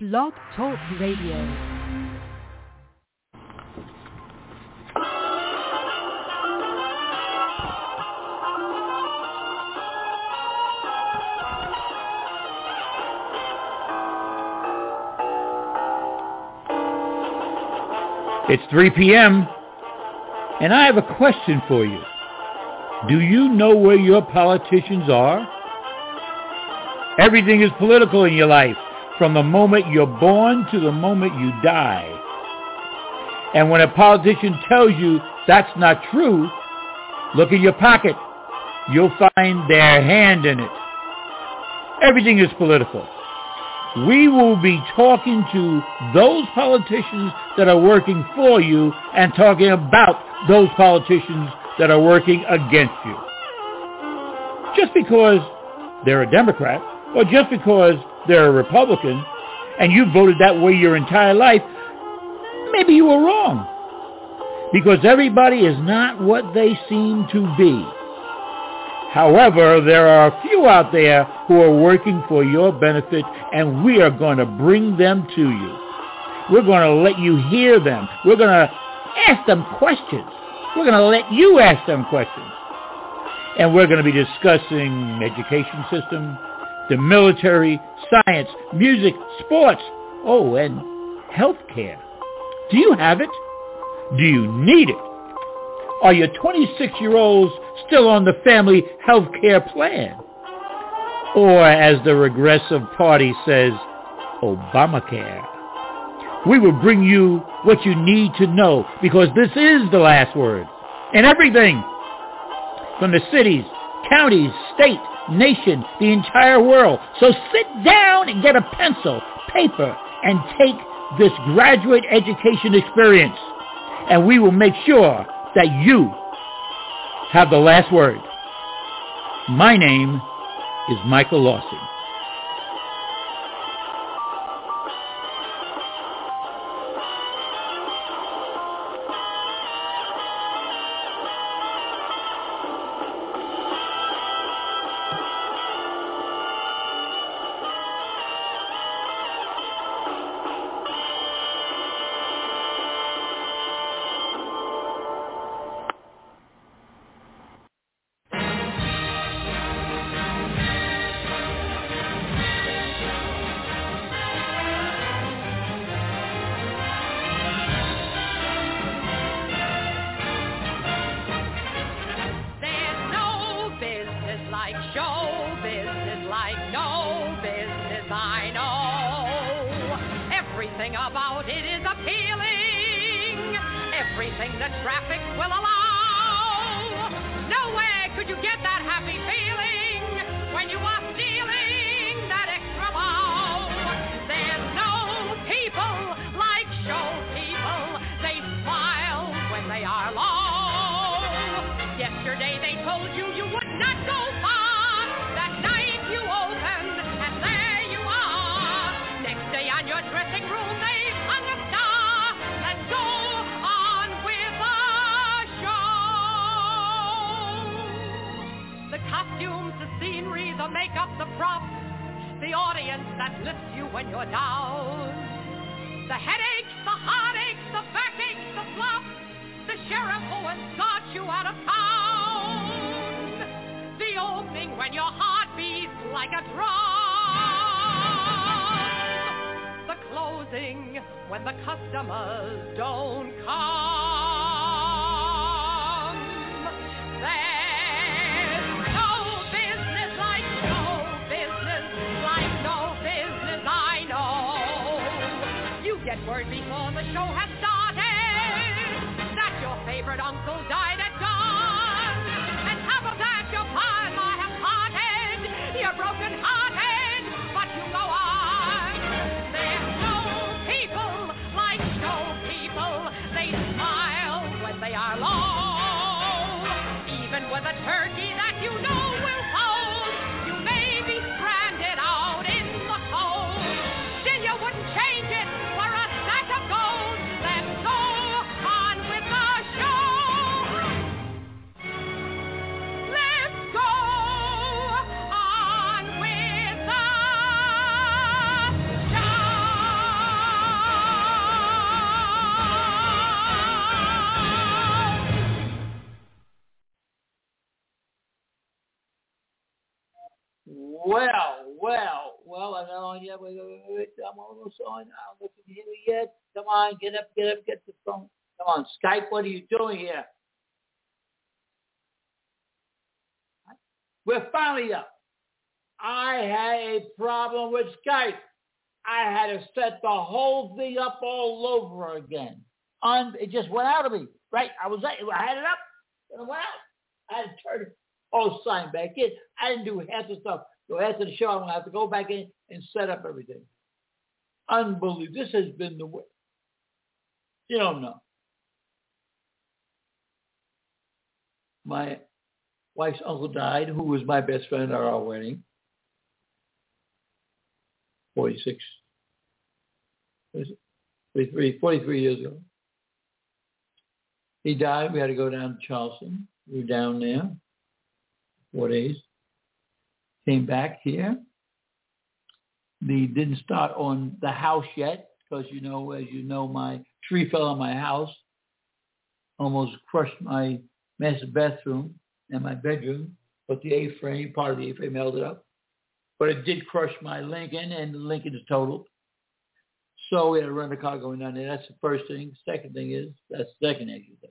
Blog Talk Radio. It's 3 p.m., and I have a question for you. Do you know where your politicians are? Everything is political in your life, from the moment you're born to the moment you die. And when a politician tells you that's not true, look in your pocket. You'll find their hand in it. Everything is political. We will be talking to those politicians that are working for you and talking about those politicians that are working against you. Just because they're a Democrat or just because they're a Republican and you voted that way your entire life, maybe you were wrong. Because everybody is not what they seem to be. However, there are a few out there who are working for your benefit, and we are going to bring them to you. We're going to let you hear them. We're going to ask them questions. We're going to let you ask them questions. And we're going to be discussing education system, the military, science, music, sports, and healthcare. Do you have it? Do you need it? Are your 26-year-olds still on the family health care plan? Or, as the Regressive Party says, Obamacare? We will bring you what you need to know, because this is the last word. And everything from the cities, counties, state, nation, the entire world. So sit down and get a pencil, paper, and take this graduate education experience. And we will make sure that you have the last word. My name is Michael Lawson. on yet. Wait. I'm almost on. I don't know if you can hear me yet. Come on, get up, get the phone. Come on, Skype, what are you doing here? We're finally up. I had a problem with Skype. I had to set the whole thing up all over again. It just went out of me. Right? I had it up, and it went out. I had to turn it all sign back in. I didn't do half the stuff. So after the show, I'm going to have to go back in and set up everything. Unbelievable. This has been the way. You don't know. My wife's uncle died, who was my best friend at our wedding. 43 years ago. He died. We had to go down to Charleston. We were down there 4 days. Came back here. We didn't start on the house yet because, as you know, my tree fell on my house. Almost crushed my master bathroom and my bedroom. But the A-frame, part of the A-frame held it up. But it did crush my Lincoln, and the Lincoln is totaled. So we had to rent a car going down there. That's the first thing. Second thing is, that's the second exercise.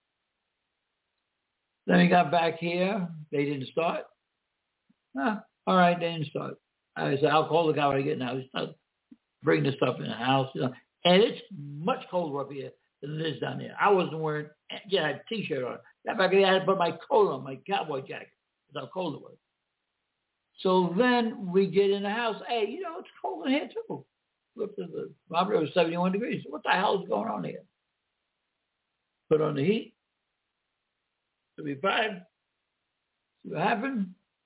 Then we got back here. They didn't start. All right, they didn't start. I said, I'll call the guy when I get now. He's not bringing the stuff in the house. And it's much colder up here than it is down there. I wasn't wearing, I had a T-shirt on. That back there, I had to put my coat on, my cowboy jacket. That's how cold it was. So then we get in the house. Hey, it's cold in here too. Looked at the thermometer, it was 71 degrees. What the hell is going on here? Put on the heat. It'll be fine. See what happened?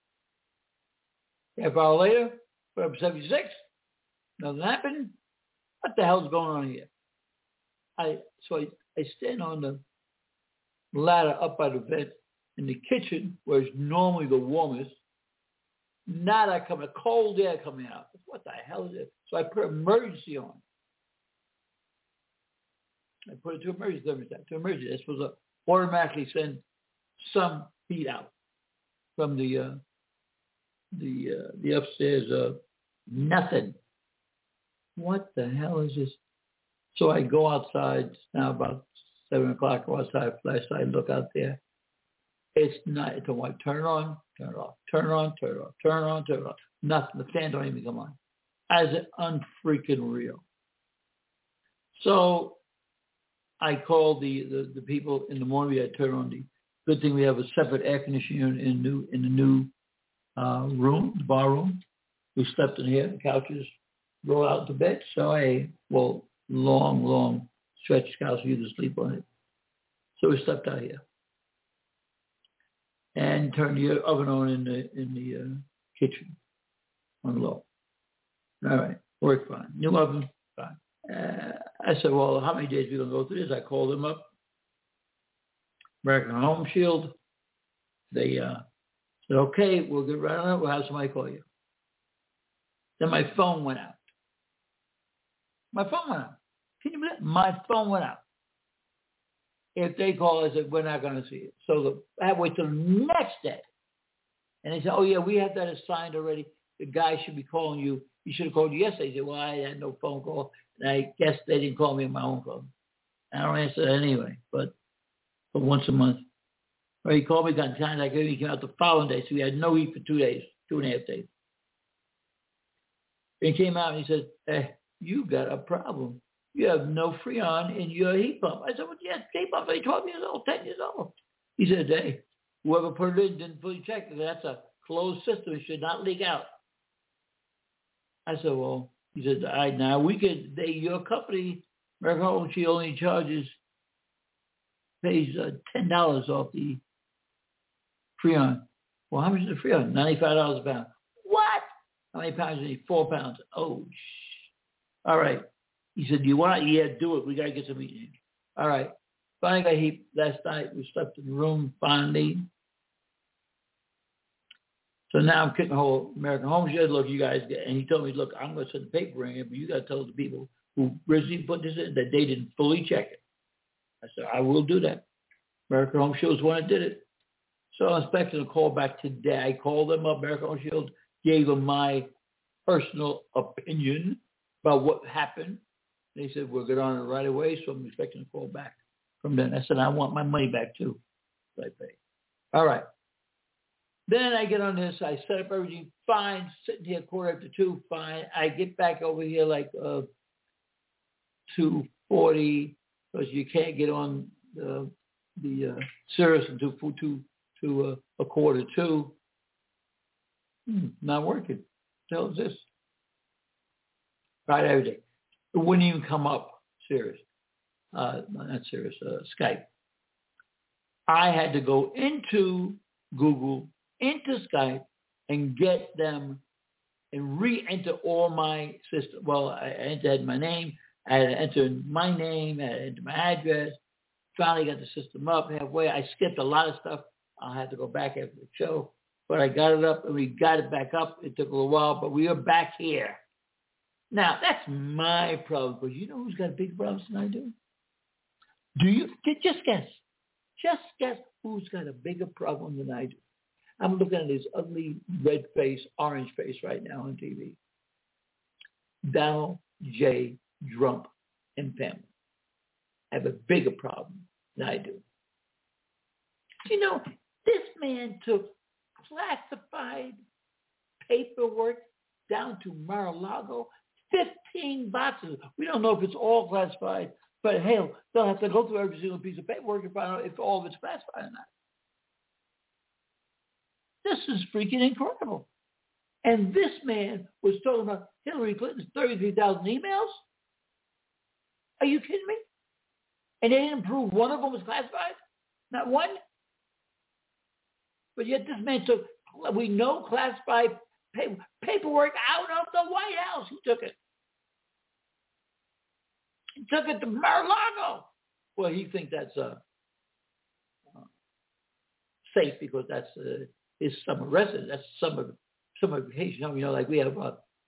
Half hour later, put up 76. Nothing happened. What the hell's going on here? I stand on the ladder up by the vent in the kitchen, where it's normally the warmest. Now that coming, cold air coming out. What the hell is it? So I put emergency on. I put it to emergency thermostat. To emergency, it's supposed to automatically send some heat out from the upstairs. Nothing. What the hell is this? So I go outside. It's now about 7 o'clock. Go outside, flashlight, look out there. It's not. It's a white. Turn it on, turn it off. Turn it on, turn it off. Turn it on, turn it off. Nothing. The fan don't even come on. As it unfreaking real. So I called the people in the morning. We had to turn on the. Good thing we have a separate air conditioning unit in the new room, the bar room. We slept in here. The couches roll out to bed. So long stretch couch. You to sleep on it. So we slept out here. And turned the oven on in the kitchen on low. All right, worked fine. New oven, fine. I said, well, how many days are we going to go through this? I called them up. American Home Shield. They said, okay, we'll get right on it. We'll have somebody call you. Then my phone went out. Can you believe it? My phone went out. If they call, I said, we're not going to see it. So I had to wait till the next day. And they said, oh, yeah, we have that assigned already. The guy should be calling you. He should have called you yesterday. He said, well, I had no phone call. And I guess they didn't call me on my own phone. I don't answer that anyway, but once a month. Or he called me that time. He came out the following day. So we had no heat for 2 days, 2.5 days. He came out and he said, hey, you got a problem. You have no Freon in your heat pump. I said, well, yeah, heat pump, I'm 12 years old, 10 years old. He said, hey, whoever put it in didn't fully check it. That's a closed system. It should not leak out. I said, well, he said, all right, now your company, American Home, she only pays $10 off the Freon. Well, how much is the Freon? $95 a pound. What? How many pounds do you need? 4 pounds. Oh, all right. He said, do you want it? Yeah, do it. We got to get some heat. All right. Finally got heat last night. We slept in the room finally. So now I'm kicking the whole American Home Shield. Look, you guys get, and he told me, look, I'm going to send the paper in here, but you got to tell the people who originally put this in that they didn't fully check it. I said, I will do that. American Home Shield is when I did it. So I'm expecting a call back today. I called them up. American Home Shield gave them my personal opinion about what happened. They said, we'll get on it right away, so I'm expecting a call back from them. I said, I want my money back too. So I paid. All right. Then I get on this. I set up everything fine, sitting here 2:15, fine. I get back over here like 2:40 because you can't get on the Sirius until 1:45. Not working. What the hell is this? Right every day. It wouldn't even come up, Sirius. Not Sirius, Skype. I had to go into Google, into Skype, and get them and re-enter all my system. Well, I entered my name. I had to enter my name. I had to enter my address. Finally got the system up halfway. I skipped a lot of stuff. I'll have to go back after the show. But I got it up, and we got it back up. It took a little while, but we are back here. Now, that's my problem. But you know who's got bigger problems than I do? Do you? Just guess. Just guess who's got a bigger problem than I do. I'm looking at his ugly red face, orange face right now on TV. Donald J. Trump and family have a bigger problem than I do. You know, this man took classified paperwork down to Mar-a-Lago, 15 boxes. We don't know if it's all classified, but hell, they'll have to go through every single piece of paperwork and find out if all of it's classified or not. This is freaking incredible. And this man was talking about Hillary Clinton's 33,000 emails? Are you kidding me? And they didn't prove one of them was classified? Not one? But yet this man took, we know, classified paperwork out of the White House. He took it. He took it to Mar-a-Lago. Well, he thinks that's safe because that's his summer residence. That's summer vacation home. You know, like we have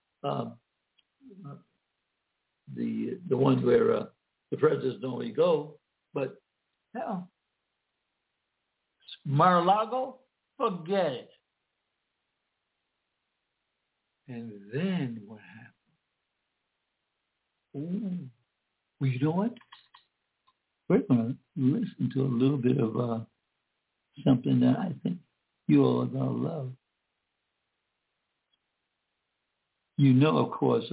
the ones where the presidents normally go. But hell, Mar-a-Lago, forget it. And then what happened? Ooh. Well, you know what? We're going to listen to a little bit of something that I think you all are going to love. You know, of course,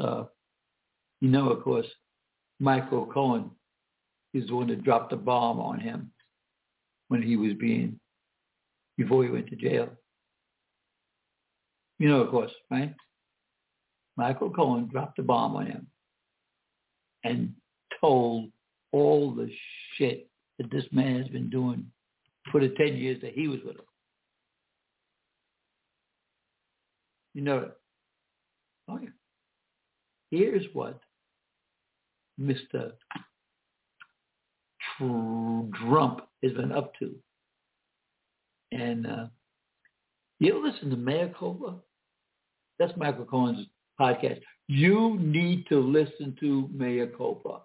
Michael Cohen is the one that dropped the bomb on him when he was before he went to jail. You know, of course, right? Michael Cohen dropped the bomb on him and told all the shit that this man has been doing for the 10 years that he was with him. You know it. Oh, yeah. Here's what Mr. Trump has been up to. And you ever listen to Mea Culpa? That's Michael Cohen's podcast. You need to listen to Mea Culpa.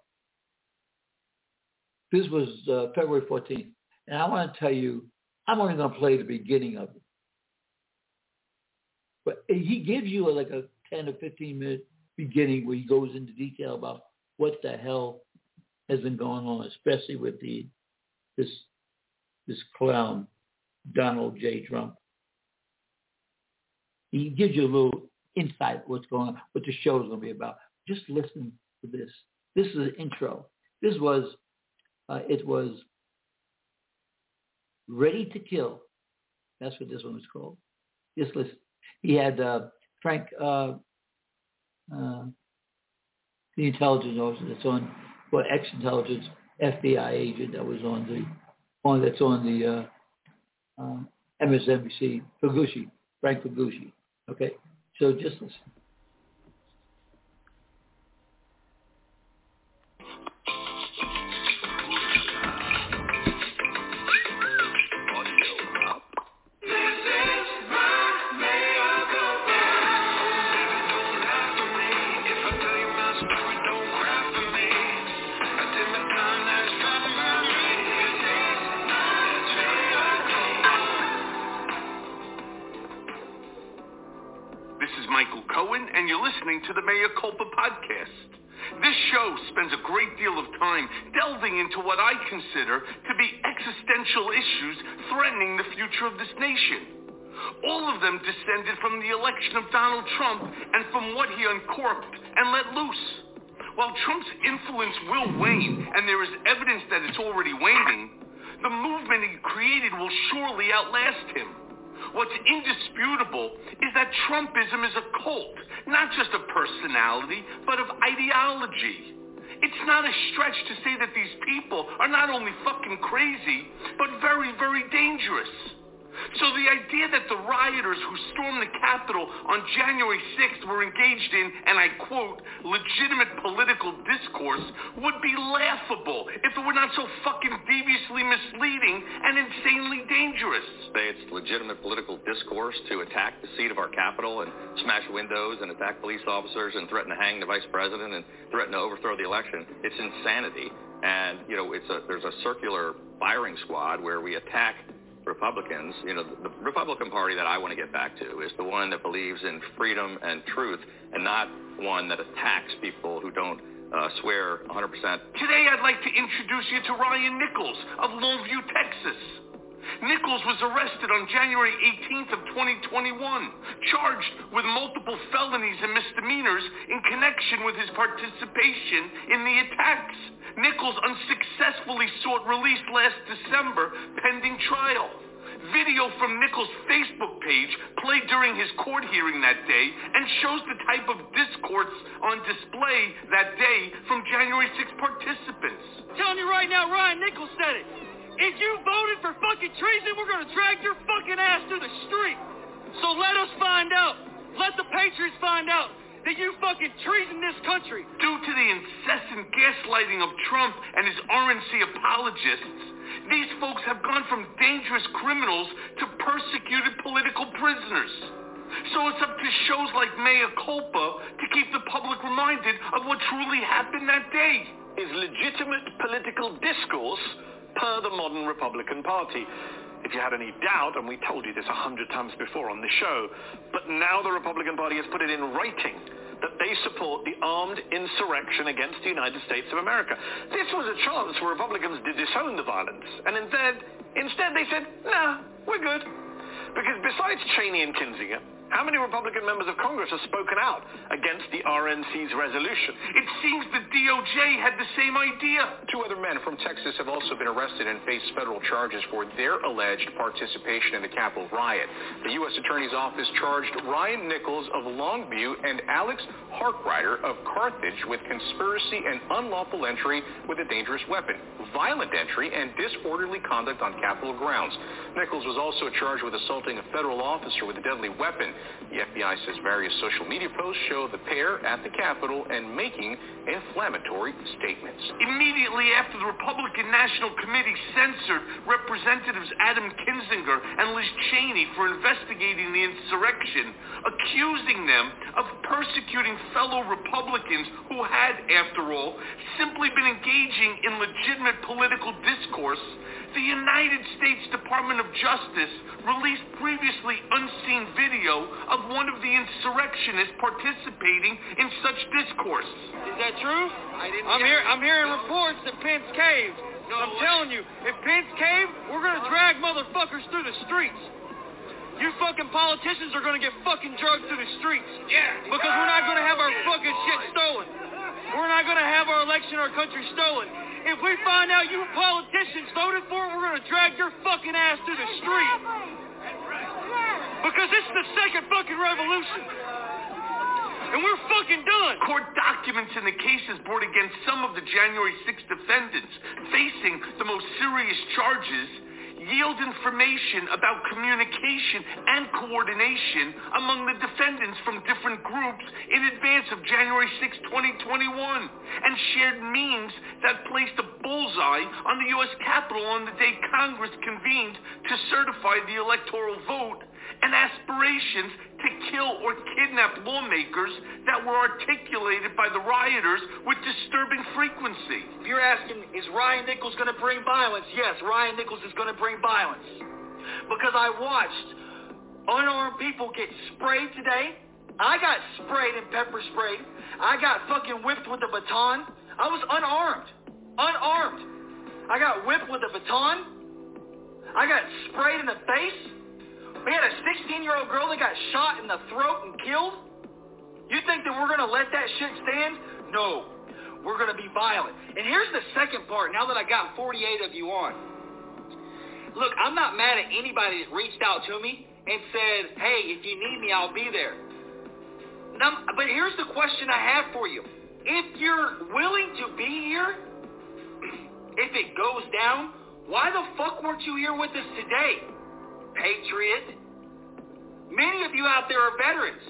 This was February 14th. And I want to tell you, I'm only going to play the beginning of it. But he gives you like a 10 or 15 minute beginning where he goes into detail about what the hell has been going on, especially with this clown, Donald J. Trump. He gives you a little insight what's going on, what the show is going to be about. Just listen to this. This is an intro. It was Ready to Kill. That's what this one was called. Just listen. He had Frank, the intelligence officer that's on, well, ex-intelligence FBI agent that was on the MSNBC, Frank Figucci. Okay, so just listen. Michael Cohen. listening to the Mea Culpa podcast. This show spends a great deal of time delving into what I consider to be existential issues threatening the future of this nation. All of them descended from the election of Donald Trump and from what he uncorked and let loose. While Trump's influence will wane, and there is evidence that it's already waning, the movement he created will surely outlast him. What's indisputable is that Trumpism is a cult, not just of personality, but of ideology. It's not a stretch to say that these people are not only fucking crazy, but very, very dangerous. So the idea that the rioters who stormed the Capitol on January 6th were engaged in, and I quote, legitimate political discourse would be laughable if it were not so fucking deviously misleading and insanely dangerous. Say it's legitimate political discourse to attack the seat of our Capitol and smash windows and attack police officers and threaten to hang the vice president and threaten to overthrow the election. It's insanity. And, there's a circular firing squad where we attack Republicans. The Republican Party that I want to get back to is the one that believes in freedom and truth and not one that attacks people who don't swear 100%. Today I'd like to introduce you to Ryan Nichols of Longview, Texas. Nichols was arrested on January 18th of 2021, charged with multiple felonies and misdemeanors in connection with his participation in the attacks. Nichols unsuccessfully sought release last December pending trial. Video from Nichols' Facebook page played during his court hearing that day and shows the type of discourse on display that day from January 6 participants. Telling you right now, Ryan Nichols said it. If you voted for fucking treason, we're going to drag your fucking ass through the street. So let us find out. Let the Patriots find out that you fucking treason this country. Due to the incessant gaslighting of Trump and his RNC apologists, these folks have gone from dangerous criminals to persecuted political prisoners. So it's up to shows like Mea Culpa to keep the public reminded of what truly happened that day. Is legitimate political discourse per the modern Republican Party. If you had any doubt, and we told you this 100 times before on the show, but now the Republican Party has put it in writing that they support the armed insurrection against the United States of America. This was a chance for Republicans to disown the violence, and instead they said, nah, we're good. Because besides Cheney and Kinzinger, how many Republican members of Congress have spoken out against the RNC's resolution? It seems the DOJ had the same idea. 2 other men from Texas have also been arrested and face federal charges for their alleged participation in the Capitol riot. The U.S. Attorney's Office charged Ryan Nichols of Longview and Alex Harkrider of Carthage with conspiracy and unlawful entry with a dangerous weapon, violent entry, and disorderly conduct on Capitol grounds. Nichols was also charged with assaulting a federal officer with a deadly weapon. The FBI says various social media posts show the pair at the Capitol and making inflammatory statements. Immediately after the Republican National Committee censored Representatives Adam Kinzinger and Liz Cheney for investigating the insurrection, accusing them of persecuting fellow Republicans who had, after all, simply been engaging in legitimate political discourse, the United States Department of Justice released previously unseen video of one of the insurrectionists participating in such discourse. Is that true? I'm hearing reports that Pence caved. I'm telling you, if Pence caved, we're going to drag motherfuckers through the streets. You fucking politicians are going to get fucking drugged through the streets. Yeah. Because we're not going to have our fucking shit stolen. We're not going to have our election, our country stolen. If we find out you politicians voted for it, we're going to drag your fucking ass through the street. Because it's the second fucking revolution. And we're fucking done. Court documents in the cases brought against some of the January 6th defendants facing the most serious charges yield information about communication and coordination among the defendants from different groups in advance of January 6, 2021, and shared memes that placed a bullseye on the U.S. Capitol on the day Congress convened to certify the electoral vote, and aspirations to kill or kidnap lawmakers that were articulated by the rioters with disturbing frequency. If you're asking, is Ryan Nichols going to bring violence? Yes, Ryan Nichols is going to bring violence. Because I watched unarmed people get sprayed today, I got sprayed and pepper sprayed. I got fucking whipped with a baton. I was unarmed. I got whipped with a baton. I got sprayed in the face. We had a 16-year-old girl that got shot in the throat and killed. You think that we're going to let that shit stand? No. We're going to be violent. And here's the second part, now that I got 48 of you on. Look, I'm not mad at anybody that reached out to me and said, hey, if you need me, I'll be there. But here's the question I have for you. If you're willing to be here, if it goes down, why the fuck weren't you here with us today? Patriot. Many of you out there are veterans.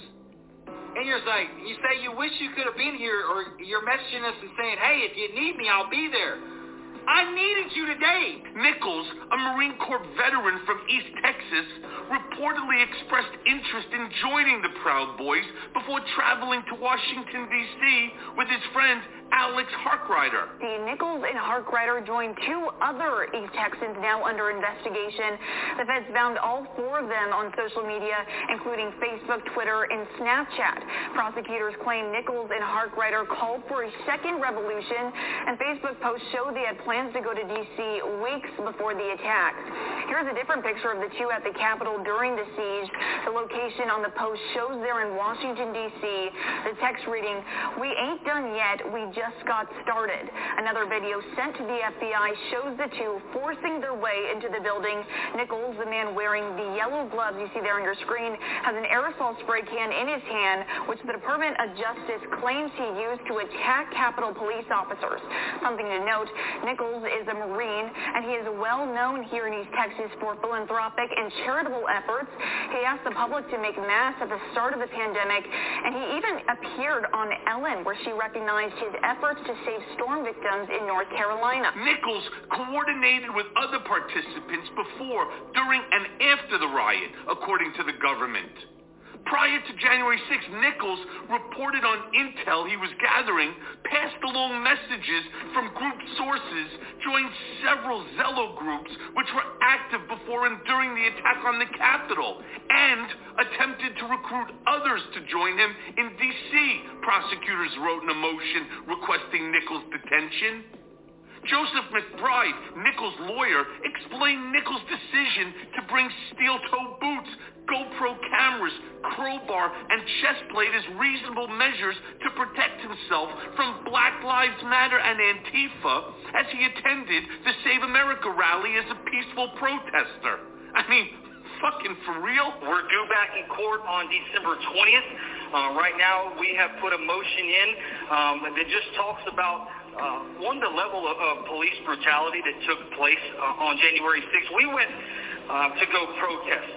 And you're like, you say you wish you could have been here, or you're messaging us and saying, hey, if you need me, I'll be there. I needed you today. Nichols, a Marine Corps veteran from East Texas, reportedly expressed interest in joining the Proud Boys before traveling to Washington, D.C. with his friend Alex Harkrider. The Nichols and Harkrider joined two other East Texans now under investigation. The feds found all four of them on social media, including Facebook, Twitter, and Snapchat. Prosecutors claim Nichols and Harkrider called for a second revolution, and Facebook posts show they had plans to go to D.C. weeks before the attacks. Here's a different picture of the two at the Capitol during the siege. The location on the post shows they're in Washington, D.C. The text reading, "We ain't done yet, we just got started." Another video sent to the FBI shows the two forcing their way into the building. Nichols, the man wearing the yellow gloves you see there on your screen, has an aerosol spray can in his hand, which the Department of Justice claims he used to attack Capitol police officers. Something to note, Nichols is a Marine, and he is well known here in East Texas for philanthropic and charitable efforts. He asked the public to make masks at the start of the pandemic, and he even appeared on Ellen, where she recognized his efforts to save storm victims in North Carolina. Nichols coordinated with other participants before, during, and after the riot, according to the government. Prior to January 6th, Nichols reported on intel he was gathering, passed along messages from group sources, joined several Zello groups which were active before and during the attack on the Capitol, and attempted to recruit others to join him in D.C. Prosecutors wrote in a motion requesting Nichols' detention. Joseph McBride, Nichols' lawyer, explained Nichols' decision to bring steel-toe boots, GoPro cameras, crowbar, and chest plate as reasonable measures to protect himself from Black Lives Matter and Antifa as he attended the Save America rally as a peaceful protester. I mean, fucking for real? We're due back in court on December 20th. Right now, we have put a motion in that just talks about the level of police brutality that took place on January 6th. We went to go protest.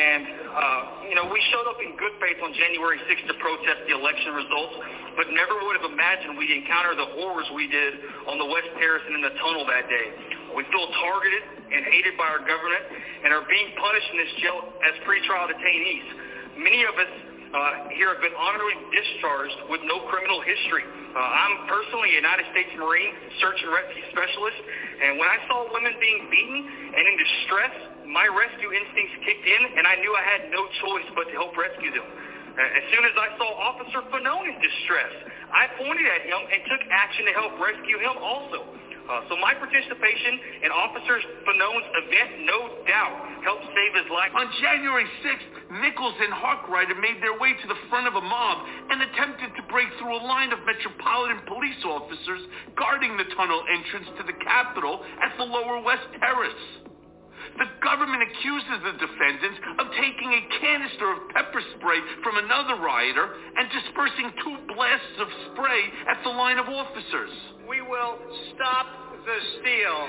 And, we showed up in good faith on January 6th to protest the election results, but never would have imagined we'd encounter the horrors we did on the West Terrace and in the tunnel that day. We feel targeted and hated by our government and are being punished in this jail as pretrial detainees. Many of us here have been honorably discharged with no criminal history. I'm personally a United States Marine search and rescue specialist, and when I saw women being beaten and in distress, my rescue instincts kicked in, and I knew I had no choice but to help rescue them. As soon as I saw Officer Fanone in distress, I pointed at him and took action to help rescue him also. So my participation in Officer Fanone's event, no doubt, helped save his life. On January 6th, Nichols and Harkrider made their way to the front of a mob and attempted to break through a line of Metropolitan Police officers guarding the tunnel entrance to the Capitol at the Lower West Terrace. The government accuses the defendants of taking a canister of pepper spray from another rioter and dispersing 2 blasts of spray at the line of officers. We will stop the steal.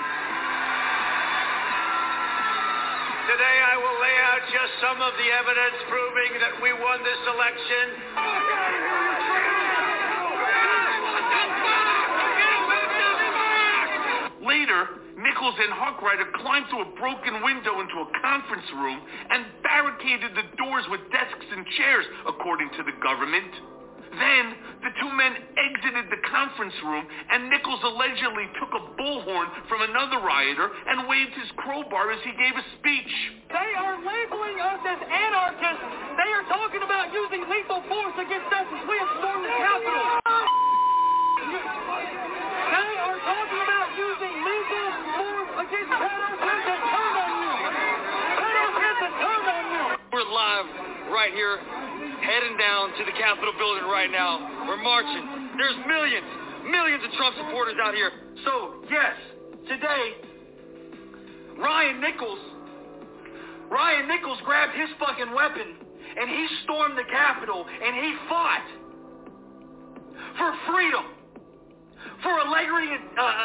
Today I will lay out just some of the evidence proving that we won this election. Later, Nichols and Harkrider climbed through a broken window into a conference room and barricaded the doors with desks and chairs, according to the government. Then, the two men exited the conference room, and Nichols allegedly took a bullhorn from another rioter and waved his crowbar as he gave a speech. They are labeling us as anarchists. They are talking about using lethal force against us as we have stormed the Capitol. They are talking about using lethal force against us and turn on you. Let us get the turn on you. We're live right here, heading down to the Capitol building right now. We're marching. There's millions of Trump supporters out here. So, yes, today, Ryan Nichols grabbed his fucking weapon and he stormed the Capitol and he fought for freedom, for election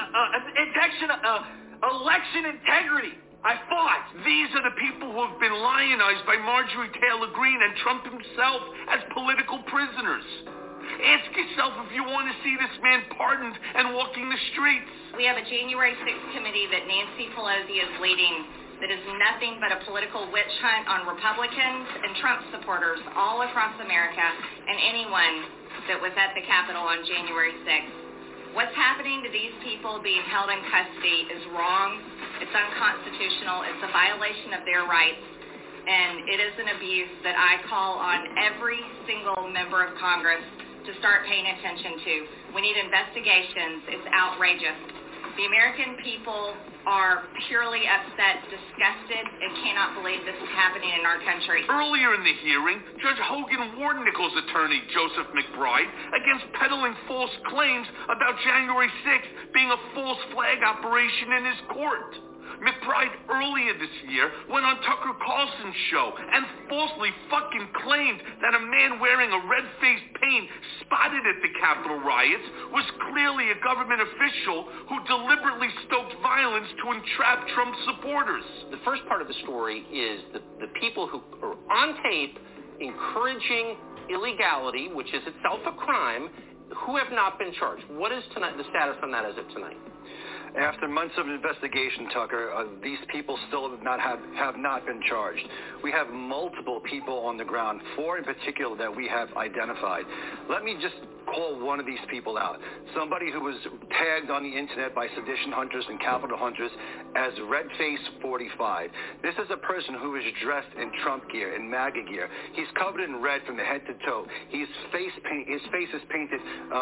integrity. I fought. These are the people who have been lionized by Marjorie Taylor Greene and Trump himself as political prisoners. Ask yourself if you want to see this man pardoned and walking the streets. We have a January 6th committee that Nancy Pelosi is leading that is nothing but a political witch hunt on Republicans and Trump supporters all across America and anyone that was at the Capitol on January 6th. What's happening to these people being held in custody is wrong. It's unconstitutional. It's a violation of their rights. And it is an abuse that I call on every single member of Congress to start paying attention to. We need investigations. It's outrageous. The American people are purely upset, disgusted, and cannot believe this is happening in our country. Earlier in the hearing, Judge Hogan warned Nichols' attorney, Joseph McBride, against peddling false claims about January 6th being a false flag operation in his court. McBride earlier this year went on Tucker Carlson's show and falsely fucking claimed that a man wearing a red-faced paint spotted at the Capitol riots was clearly a government official who deliberately stoked violence to entrap Trump supporters. The first part of the story is the people who are on tape encouraging illegality, which is itself a crime, who have not been charged. What is tonight, the status on that as of tonight? After months of investigation, Tucker, these people still have not been charged. We have multiple people on the ground, 4 in particular that we have identified. Let me just call one of these people out. Somebody who was tagged on the internet by sedition hunters and Capitol hunters as Redface 45. This is a person who is dressed in Trump gear, in MAGA gear. He's covered in red from the head to toe. His face is painted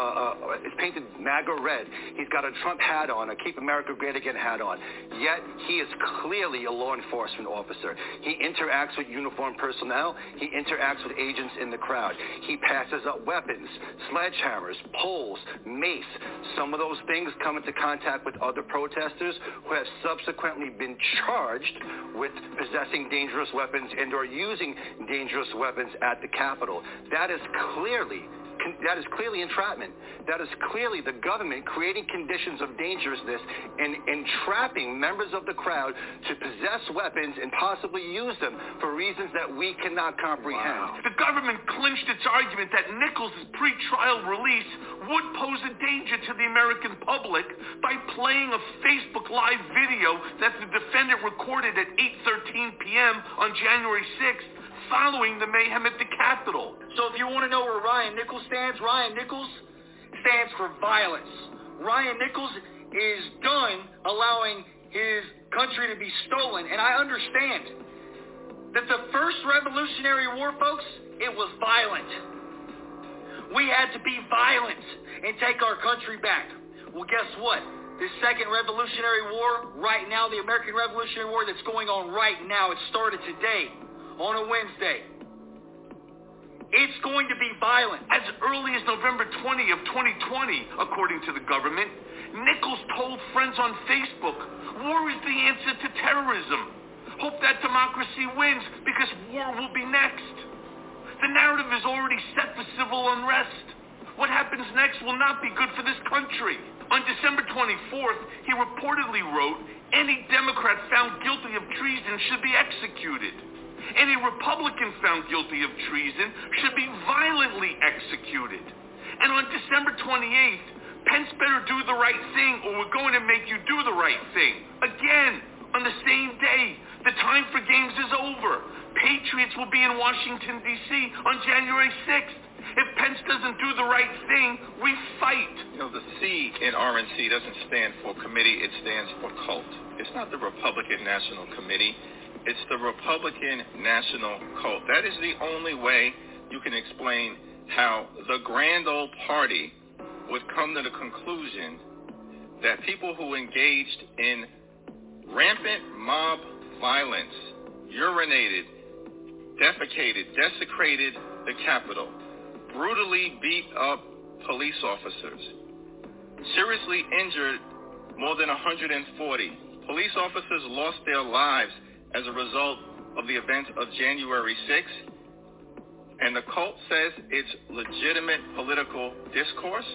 MAGA red. He's got a Trump hat on, a Keep America Great Again hat on. Yet he is clearly a law enforcement officer. He interacts with uniformed personnel. He interacts with agents in the crowd. He passes up weapons, sledgehammers, poles, mace. Some of those things come into contact with other protesters who have subsequently been charged with possessing dangerous weapons and or using dangerous weapons at the Capitol. That is clearly entrapment. That is clearly the government creating conditions of dangerousness and entrapping members of the crowd to possess weapons and possibly use them for reasons that we cannot comprehend. Wow. The government clinched its argument that Nichols' pre-trial release would pose a danger to the American public by playing a Facebook Live video that the defendant recorded at 8:13 p.m. on January 6th. Following the mayhem at the Capitol. So if you want to know where Ryan Nichols stands, Ryan Nichols stands for violence. Ryan Nichols is done allowing his country to be stolen. And I understand that the first Revolutionary War, folks, it was violent. We had to be violent and take our country back. Well, guess what? This second Revolutionary War, right now, the American Revolutionary War that's going on right now, it started today. On a Wednesday. It's going to be violent. As early as November 20 of 2020, according to the government, Nichols told friends on Facebook, war is the answer to terrorism. Hope that democracy wins because war will be next. The narrative is already set for civil unrest. What happens next will not be good for this country. On December 24th, he reportedly wrote, any Democrat found guilty of treason should be executed. Any Republican found guilty of treason should be violently executed. And on December 28th, Pence better do the right thing or we're going to make you do the right thing. Again, on the same day, the time for games is over. Patriots will be in Washington, D.C. on January 6th. If Pence doesn't do the right thing, we fight. You know, the C in RNC doesn't stand for committee, it stands for cult. It's not the Republican National Committee. It's the Republican National Cult. That is the only way you can explain how the grand old party would come to the conclusion that people who engaged in rampant mob violence, urinated, defecated, desecrated the Capitol, brutally beat up police officers, seriously injured more than 140. Police officers lost their lives as a result of the events of January 6th, and the cult says it's legitimate political discourse.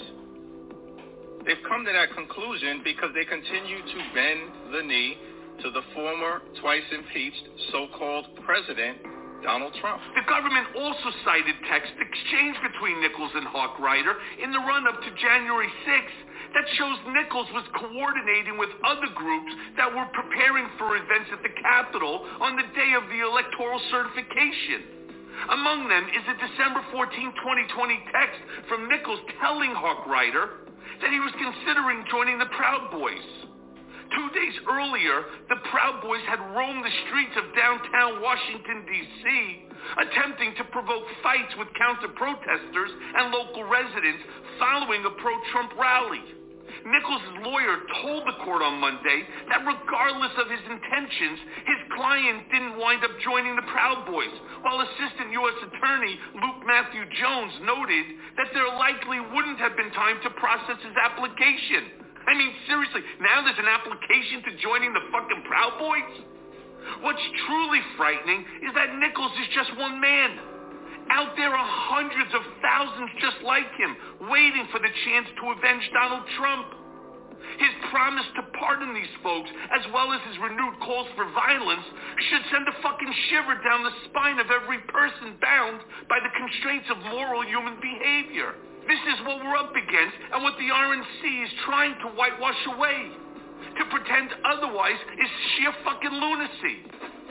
They've come to that conclusion because they continue to bend the knee to the former twice-impeached so-called president, Donald Trump. The government also cited text exchange between Nichols and Hawkrider in the run-up to January 6th that shows Nichols was coordinating with other groups that were preparing for events at the Capitol on the day of the electoral certification. Among them is a December 14, 2020 text from Nichols telling Hawkrider that he was considering joining the Proud Boys. 2 days earlier, the Proud Boys had roamed the streets of downtown Washington, D.C., attempting to provoke fights with counter-protesters and local residents following a pro-Trump rally. Nichols' lawyer told the court on Monday that regardless of his intentions, his client didn't wind up joining the Proud Boys, while Assistant U.S. Attorney Luke Matthew Jones noted that there likely wouldn't have been time to process his application. I mean, seriously, now there's an application to joining the fucking Proud Boys? What's truly frightening is that Nichols is just one man. Out there are hundreds of thousands just like him, waiting for the chance to avenge Donald Trump. His promise to pardon these folks, as well as his renewed calls for violence, should send a fucking shiver down the spine of every person bound by the constraints of moral human behavior. This is what we're up against and what the RNC is trying to whitewash away. To pretend otherwise is sheer fucking lunacy.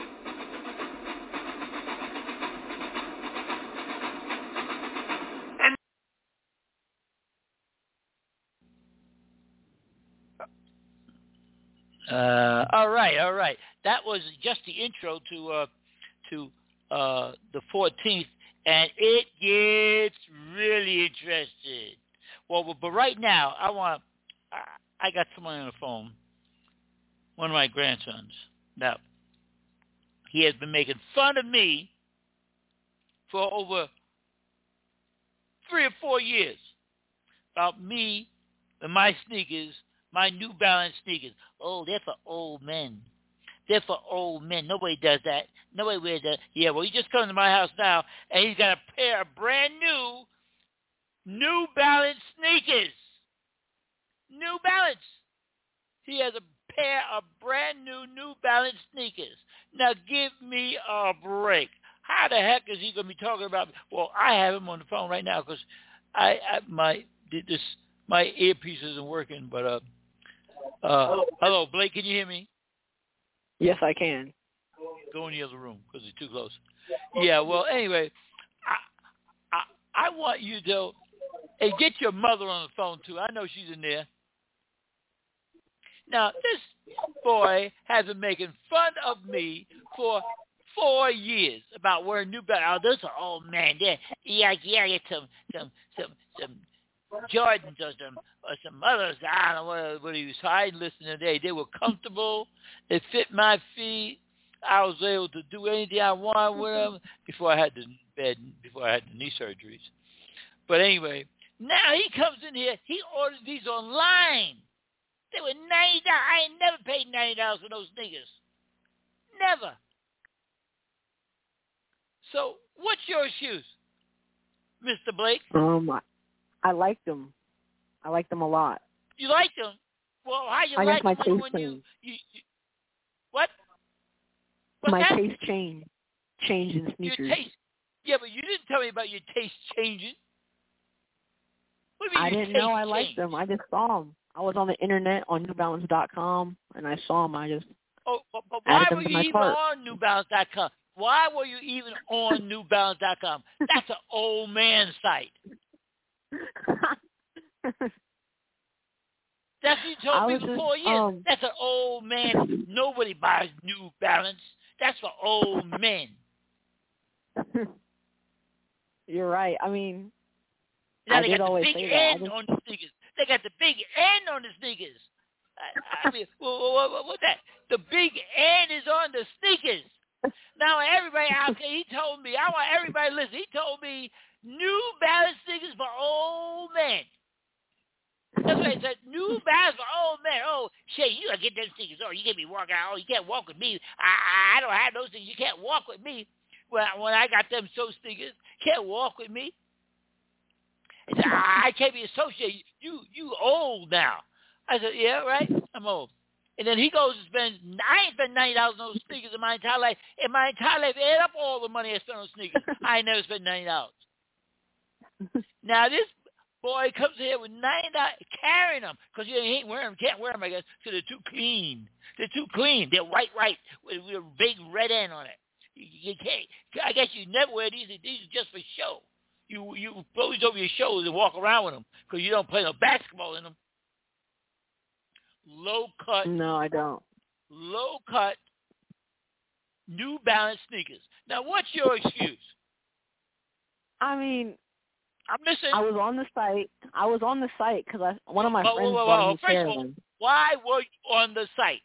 All right. That was just the intro to the 14th, and it gets really interesting. Well, but right now, I got someone on the phone, one of my grandsons. Now, he has been making fun of me for over 3 or 4 years about me and my sneakers, my New Balance sneakers. Oh, they're for old men. They're for old men. Nobody does that. Nobody wears that. Yeah, well, he just come to my house now, and he's got a pair of brand new New Balance sneakers. New Balance. He has a pair of brand new Balance sneakers. Now, give me a break. How the heck is he going to be talking about? Well, I have him on the phone right now because my earpiece isn't working. But hello, Blake, can you hear me? Yes, I can. Go in the other room because it's too close. Yeah. Well, anyway, I want you to get your mother on the phone too. I know she's in there. Now, this boy has been making fun of me for 4 years about wearing New Balance. Oh, those are old man. Yeah, get some Jordans or some others. I don't know what he was hiding. Listening today, they were comfortable. They fit my feet. I was able to do anything I wanted with them before I had the knee surgeries. But anyway, now he comes in here. He ordered these online. They were $90. I ain't never paid $90 for those sneakers. Never. So, what's your excuse, Mr. Blake? I like them. I like them a lot. You like them? Well, how you I like my them taste when you what? What's my that? taste change in sneakers. Your taste? Yeah, but you didn't tell me about your taste changing. What do you mean I didn't know I liked changed? them. I just saw them. I was on the internet on NewBalance.com, and I saw them. I just but why added them were to you my even cart. on NewBalance.com? Why were you even on NewBalance.com? That's an old man site. That's what you told me before years. That's an old man. Nobody buys New Balance. That's for old men. You're right. I mean, now they got the big N on the sneakers. They got the big N on the sneakers. I mean, what's that? The big N is on the sneakers. Now everybody out there, he told me, I want everybody to listen. He told me New Balance sneakers for old men. That's what he said. New Balance for old men. Oh, shit, you gotta get them sneakers. Oh, you can't be walking out. Oh, you can't walk with me. I don't have those things. You can't walk with me. When I got them so sneakers, can't walk with me. He said, I can't be associated. You old now. I said, yeah, right. I'm old. And then he goes and spends. I ain't spent $90 on those sneakers in my entire life. In my entire life, add up all the money I spent on sneakers. I ain't never spent $90. Now this boy comes here with $9 carrying them because he ain't wearing them, can't wear them, I guess, because they're too clean. They're too clean. They're white with a big red end on it. You can't. I guess you never wear these. These are just for show. You close over your shoulders and walk around with them because you don't play no basketball in them. Low cut. No, I don't. Low cut New Balance sneakers. Now, what's your excuse? I mean, I'm listening. I was on the site because one of my friends bought me a pair of them. Why were you on the site?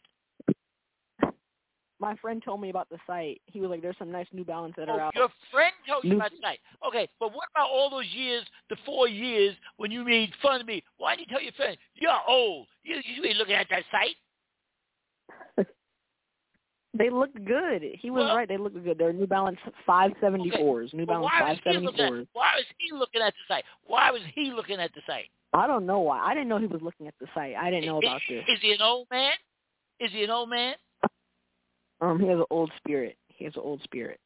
My friend told me about the site. He was like, "There's some nice New Balance that are out." Your friend told you about the site. Okay, but what about all those years, the 4 years when you made fun of me? Why didn't you tell your friend you're old? You ain't looking at that site. They looked good. He was right. They looked good. They're New Balance 574s. Okay. New Balance 574s. Why was he looking at the site? Why was he looking at the site? I don't know why. I didn't know he was looking at the site. I didn't know about this. Is he an old man? Is he an old man? He has an old spirit. Old spirit?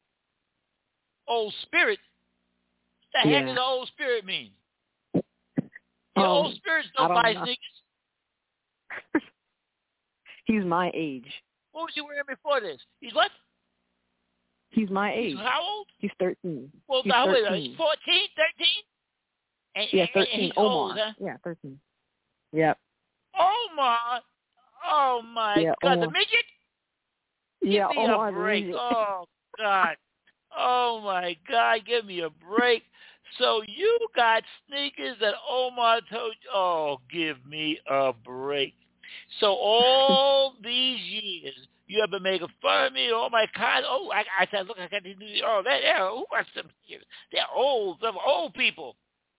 The heck does old spirit mean? Old spirits don't buy sneakers. He's my age. What was he wearing before this? He's what? He's my age. He's how old? He's 13. Well, he's 13. He's 14, 13? Yeah, 13. And he's Omar. old, huh? Yeah, 13. Yep. Omar. Oh, my God. Omar. The midget? Yeah, give me a break. Oh, God. Oh, my God. Give me a break. So you got sneakers that Omar told you. Oh, give me a break. So all these years, you have been making fun of me. Oh, my God. Oh, I said, look, I got these new. Oh, who got some sneakers? They're old. They're old people.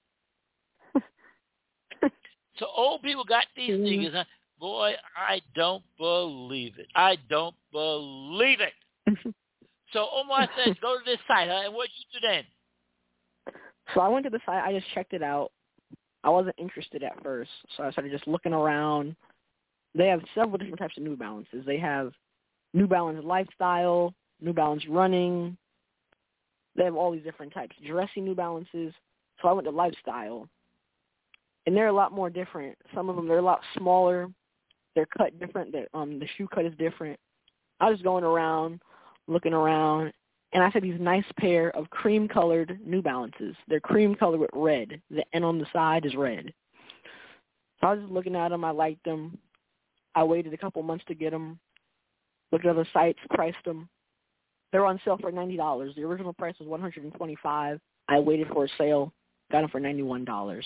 So old people got these sneakers, huh? Boy, I don't believe it. I don't believe it. So Omar says, go to this site, huh? And what you do then? So I went to the site. I just checked it out. I wasn't interested at first, so I started just looking around. They have several different types of New Balances. They have New Balance Lifestyle, New Balance Running. They have all these different types. Dressy New Balances. So I went to Lifestyle. And they're a lot more different. Some of them, they're a lot smaller. They're cut different. The shoe cut is different. I was going around, looking around, and I saw these nice pair of cream-colored New Balances. They're cream-colored with red. The N on the side is red. So I was just looking at them. I liked them. I waited a couple months to get them. Looked at other sites, priced them. They were on sale for $90. The original price was $125. I waited for a sale, got them for $91.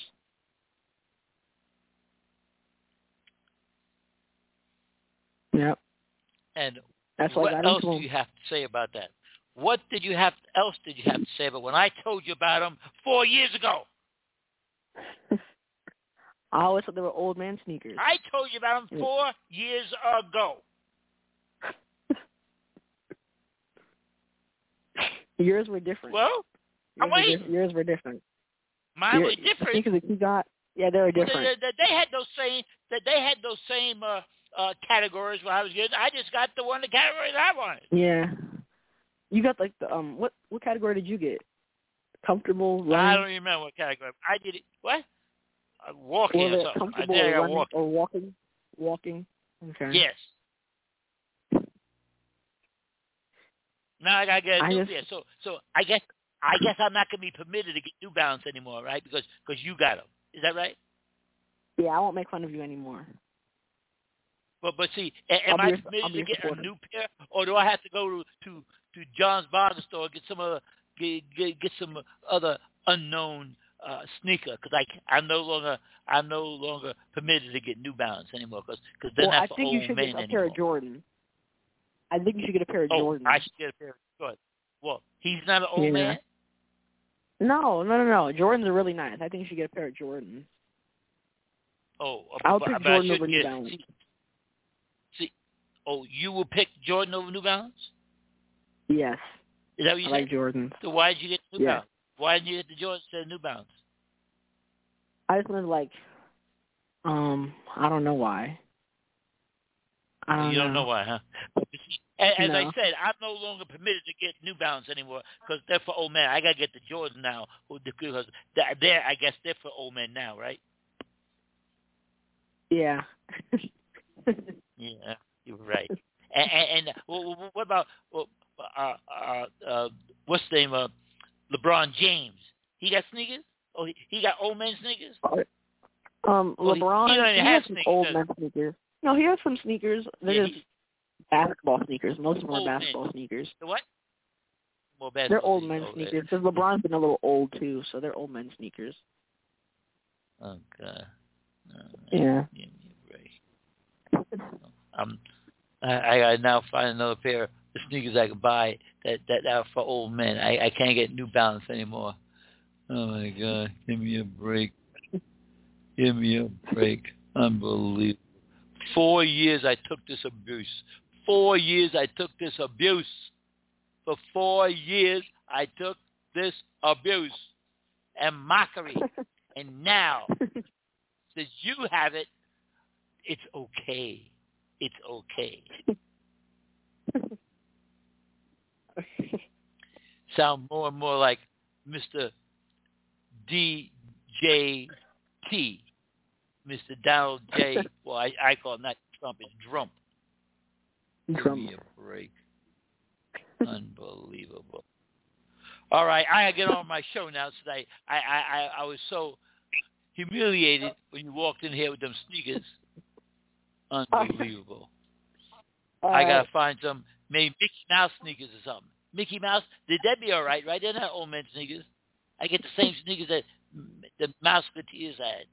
Yep. And that's what else do you have to say about that? What else did you have to say about when I told you about them 4 years ago? I always thought they were old man sneakers. I told you about them 4 years ago. Yours were different. Well, yours were different. Mine were different. The sneakers that you got, yeah, they were different. They had those same categories when I was getting. I just got the category that I wanted. Yeah, you got like the what category did you get? Comfortable running? I don't even remember what category. I did it. What? Walking or something. Comfortable or walking. Walking. Okay. Yes. Now I gotta get a new pair. So I guess I'm not gonna be permitted to get New Balance anymore, right? Because you got them. Is that right? Yeah, I won't make fun of you anymore. But see, am I permitted to get a new pair, or do I have to go to John's Bargain store and get some other unknown sneaker? Because I'm no longer permitted to get New Balance anymore. Because they're not for old men anymore. I think you should get a pair of Jordan. I think you should get a pair of Jordan. I should get a pair of Jordan. Well, he's not an old man? No. Jordans are really nice. I think you should get a pair of Jordans. I'll pick Jordan over New Balance. You will pick Jordan over New Balance? Yes. Is that what you said? I like Jordan. So why did you get New Balance? Why didn't you get the Jordan instead of New Balance? I just was like, I don't know why. You don't know why, huh? As I said, I'm no longer permitted to get New Balance anymore because they're for old men. I got to get the Jordan now because I guess they're for old men now, right? Yeah. Yeah, you're right. And what about what's the name? LeBron James. He got sneakers? Oh, he got old men sneakers? LeBron, he has some old men sneakers. No, he has some sneakers. They're just basketball sneakers. Most of them are basketball sneakers. The what? Well, they're old men sneakers because LeBron's been a little old too, so they're old men sneakers. Oh God. Yeah. I gotta now find another pair of sneakers I can buy that are for old men. I can't get New Balance anymore. Oh my God! Give me a break. Give me a break. Unbelievable. 4 years I took this abuse. 4 years I took this abuse. For 4 years I took this abuse and mockery. And now, since you have it, it's okay. It's okay. Sound more and more like Mr. DJT. Mr. Donald J. Well, I call him not Trump. It's Drump. Give me a break. Unbelievable. All right, I gotta get on my show now today. I was so humiliated when you walked in here with them sneakers. Unbelievable. I gotta find some maybe Mickey Mouse sneakers or something. Mickey Mouse, that'd be all right? They're not old men sneakers. I get the same sneakers that the Mouseketeers had.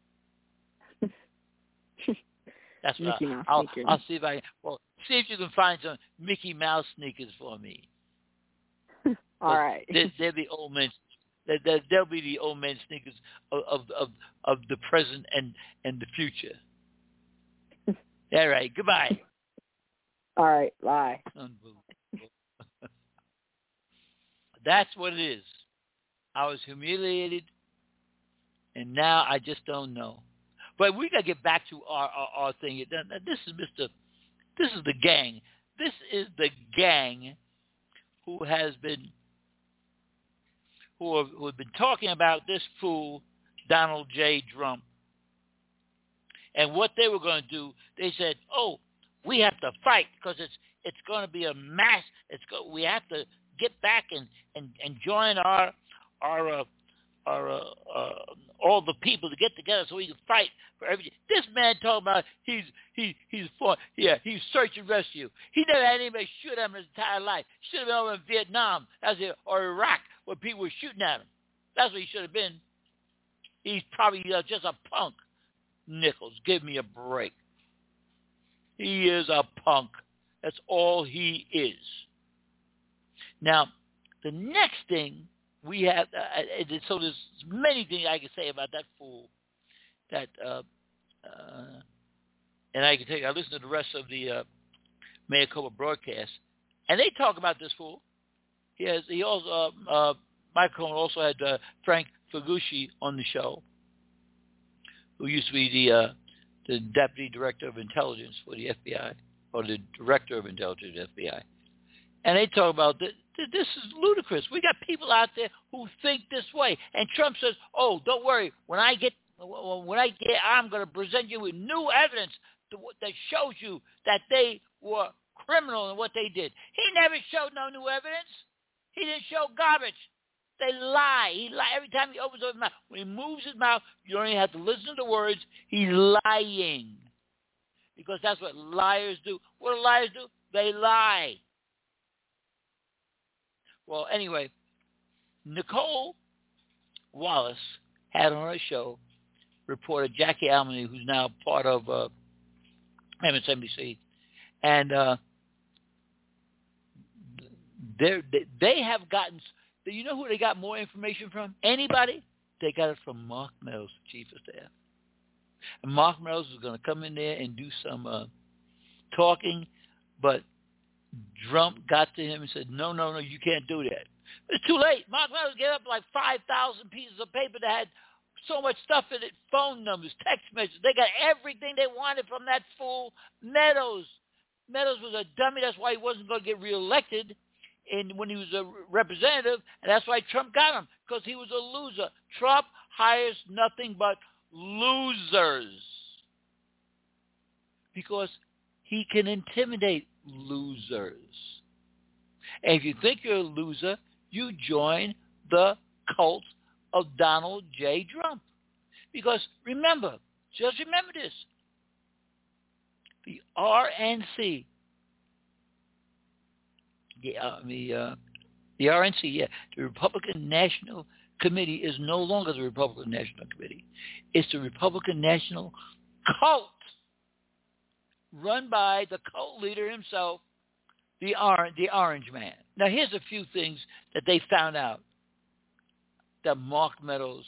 That's what I'll see if I see if you can find some Mickey Mouse sneakers for me. All right. They'll be old men. They'll be the old men sneakers of the present and the future. All right. Goodbye. All right. Bye. Unbelievable. That's what it is. I was humiliated, and now I just don't know. But we got to get back to our thing. This is the gang. This is the gang who have been talking about this fool, Donald J. Trump. And what they were going to do, they said, we have to fight because it's going to be a mass. We have to get back and join our all the people to get together so we can fight for everything. This man talking about he's search and rescue. He never had anybody shoot at him his entire life. Should have been over in Vietnam or Iraq where people were shooting at him. That's what he should have been. He's probably just a punk. Nichols, give me a break. He is a punk. That's all he is. Now, the next thing we have, so there's many things I can say about that fool. And I listen to the rest of the Mea Culpa broadcast, and they talk about this fool. He also Michael Cohen also had Frank Figucci on the show, who used to be the deputy director of intelligence for the FBI, or the director of intelligence of the FBI. And they talk about this is ludicrous. We got people out there who think this way. And Trump says, don't worry. When I get, I'm going to present you with new evidence that shows you that they were criminal in what they did. He never showed no new evidence. He didn't show garbage. They lie. He lie every time he opens his mouth. When he moves his mouth, you don't even have to listen to the words. He's lying. Because that's what liars do. What do liars do? They lie. Well, anyway, Nicole Wallace had on her show reporter Jackie Alamany, who's now part of MSNBC, and they have gotten. You know who they got more information from? Anybody? They got it from Mark Meadows, the chief of staff. And Mark Meadows is going to come in there and do some talking, but Trump got to him and said, no, you can't do that. It's too late. Mark Meadows gave up like 5,000 pieces of paper that had so much stuff in it, phone numbers, text messages. They got everything they wanted from that fool Meadows. Meadows was a dummy. That's why he wasn't going to get reelected when he was a representative, and that's why Trump got him, because he was a loser. Trump hires nothing but losers because he can intimidate losers. And if you think you're a loser, you join the cult of Donald J. Trump. Because remember, just remember this, the RNC, the RNC, the Republican National Committee is no longer the Republican National Committee. It's the Republican National Cult, run by the cult leader himself, the Orange Man. Now, here's a few things that they found out that Mark Meadows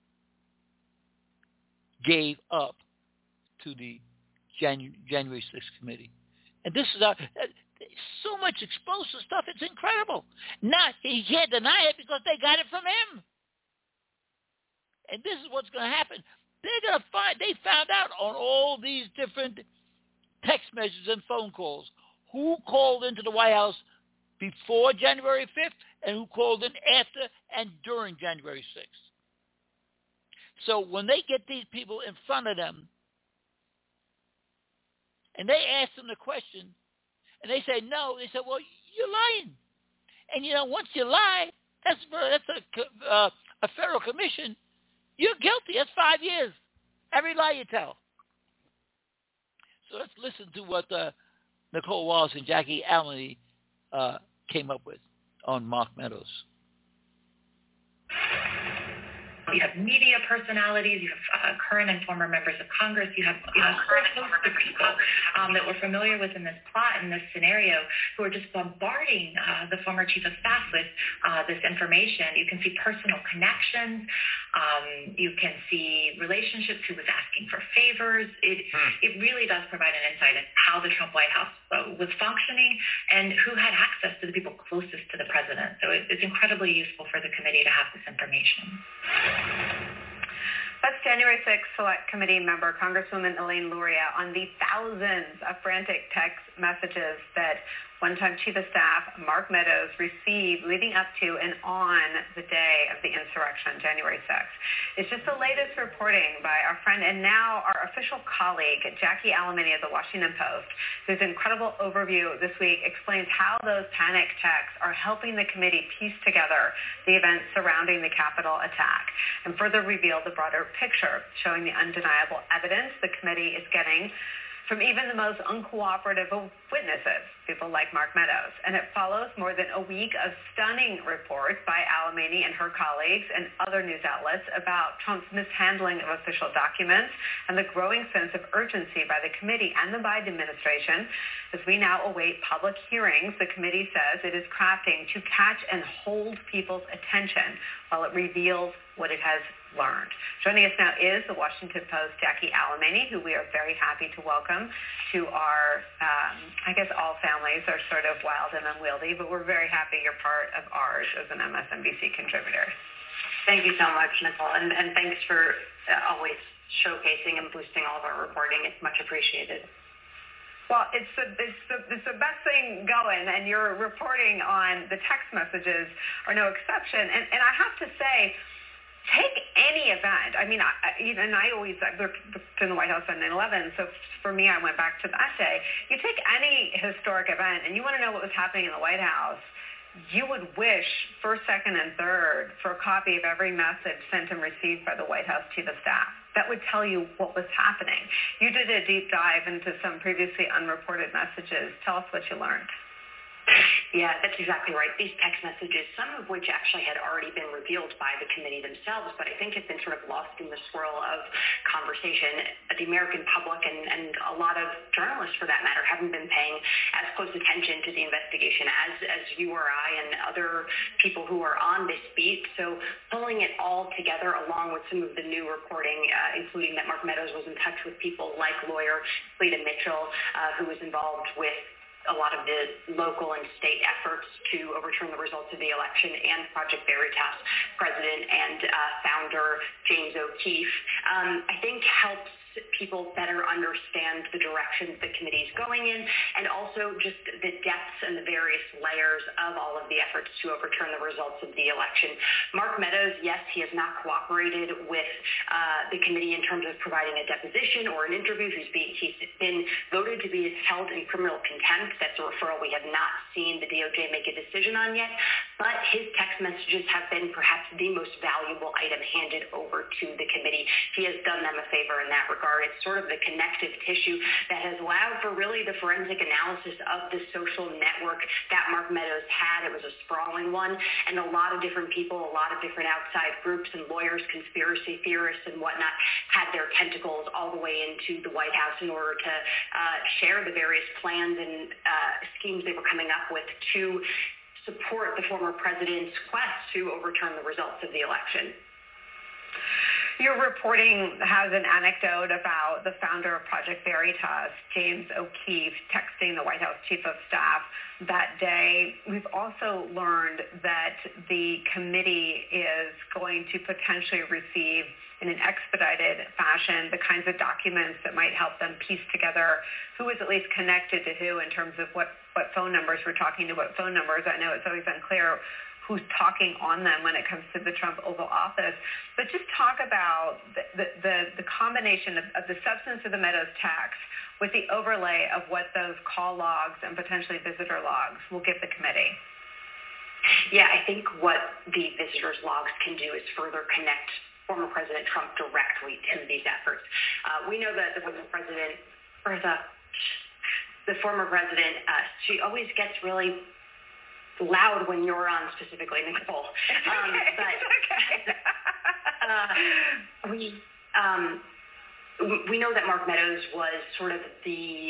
gave up to the January 6th committee. And this is so much explosive stuff, it's incredible. Now, he can't deny it because they got it from him. And this is what's going to happen. They're going to they found out on all these different text messages and phone calls who called into the White House before January 5th and who called in after and during January 6th. So when they get these people in front of them and they ask them the question and they say no, they say, well, you're lying. And, once you lie, that's a federal commission. You're guilty. That's 5 years. Every lie you tell. So let's listen to what Nicole Wallace and Jackie Alamany came up with on Mark Meadows. You have media personalities, you have current and former members of Congress, you have a whole host of people that we're familiar with in this plot, in this scenario, who are just bombarding the former chief of staff with this information. You can see personal connections. You can see relationships, who was asking for favors. It really does provide an insight into how the Trump White House was functioning and who had access to the people closest to the president. So it's incredibly useful for the committee to have this information. That's January 6th Select Committee member Congresswoman Elaine Luria on the thousands of frantic text messages that one-time Chief of Staff Mark Meadows received leading up to and on the day of the insurrection, January 6th. It's just the latest reporting by our friend and now our official colleague, Jackie Alamany of the Washington Post, whose incredible overview this week explains how those panic texts are helping the committee piece together the events surrounding the Capitol attack and further reveal the broader picture, showing the undeniable evidence the committee is getting from even the most uncooperative of witnesses, people like Mark Meadows. And it follows more than a week of stunning reports by Alamany and her colleagues and other news outlets about Trump's mishandling of official documents and the growing sense of urgency by the committee and the Biden administration. As we now await public hearings, the committee says it is crafting to catch and hold people's attention while it reveals what it has learned. Joining us now is the Washington Post, Jackie Alamany, who we are very happy to welcome to our, I guess all families are sort of wild and unwieldy, but we're very happy you're part of ours as an MSNBC contributor. Thank you so much, Nicole, and thanks for always showcasing and boosting all of our reporting. It's much appreciated. Well, it's the best thing going, and your reporting on the text messages are no exception. And I have to say, take any event. I mean, I worked in the White House on 9/11, so for me, I went back to that day. You take any historic event, and you want to know what was happening in the White House, you would wish first, second, and third for a copy of every message sent and received by the White House to the staff. That would tell you what was happening. You did a deep dive into some previously unreported messages. Tell us what you learned. Yeah, that's exactly right. These text messages, some of which actually had already been revealed by the committee themselves, but I think have been sort of lost in the swirl of conversation. The American public and a lot of journalists, for that matter, haven't been paying as close attention to the investigation as you or I and other people who are on this beat. So pulling it all together along with some of the new reporting, including that Mark Meadows was in touch with people like lawyer Cleta Mitchell, who was involved with a lot of the local and state efforts to overturn the results of the election, and Project Veritas president and founder James O'Keefe, I think helps people better understand the directions the committee is going in, and also just the depths and the various layers of all of the efforts to overturn the results of the election. Mark Meadows, yes, he has not cooperated with the committee in terms of providing a deposition or an interview. He's been voted to be held in criminal contempt. That's a referral we have not seen the DOJ make a decision on yet, but his text messages have been perhaps the most valuable item handed over to the committee. He has done them a favor in that regard. It's sort of the connective tissue that has allowed for really the forensic analysis of the social network that Mark Meadows had. It was a sprawling one, and a lot of different people, a lot of different outside groups and lawyers, conspiracy theorists and whatnot had their tentacles all the way into the White House in order to share the various plans and schemes they were coming up with to support the former president's quest to overturn the results of the election. Your reporting has an anecdote about the founder of Project Veritas, James O'Keefe, texting the White House Chief of Staff that day. We've also learned that the committee is going to potentially receive in an expedited fashion the kinds of documents that might help them piece together who is at least connected to who in terms of what phone numbers we're talking to, what phone numbers. I know it's always unclear who's talking on them when it comes to the Trump Oval Office. But just talk about the combination of the substance of the Meadows text with the overlay of what those call logs and potentially visitor logs will give the committee. Yeah, I think what the visitors logs can do is further connect former President Trump directly to these efforts. We know that the former president, she always gets really loud when you're on, specifically Nicole. We know that Mark Meadows was sort of the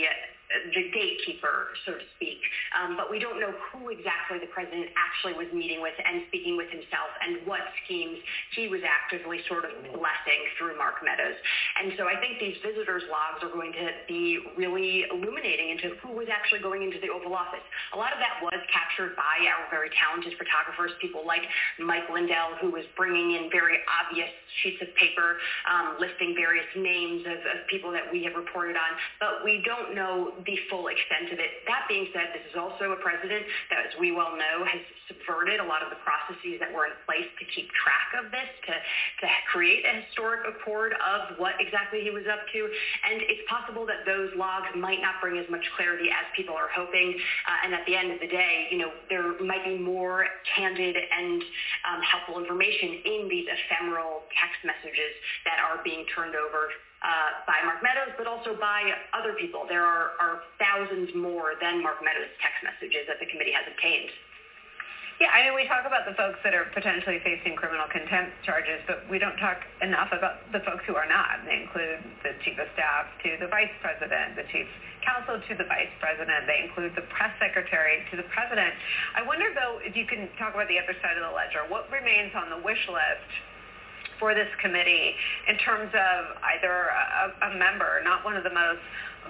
gatekeeper, so to speak, but we don't know who exactly the president actually was meeting with and speaking with himself and what schemes he was actively sort of blessing through Mark Meadows. And so I think these visitors logs are going to be really illuminating into who was actually going into the Oval Office. A lot of that was captured by our very talented photographers, people like Mike Lindell, who was bringing in very obvious sheets of paper, listing various names of people that we have reported on, but we don't know the full extent of it. That being said, this is also a president that, as we well know, has subverted a lot of the processes that were in place to keep track of this, to create a historic accord of what exactly he was up to. And it's possible that those logs might not bring as much clarity as people are hoping. And at the end of the day, there might be more candid and helpful information in these ephemeral text messages that are being turned over by Mark Meadows, but also by other people. There are thousands more than Mark Meadows' text messages that the committee has obtained. Yeah, I mean, we talk about the folks that are potentially facing criminal contempt charges, but we don't talk enough about the folks who are not. They include the chief of staff to the vice president, the chief counsel to the vice president. They include the press secretary to the president. I wonder, though, if you can talk about the other side of the ledger. What remains on the wish list for this committee in terms of either a member, not one of the most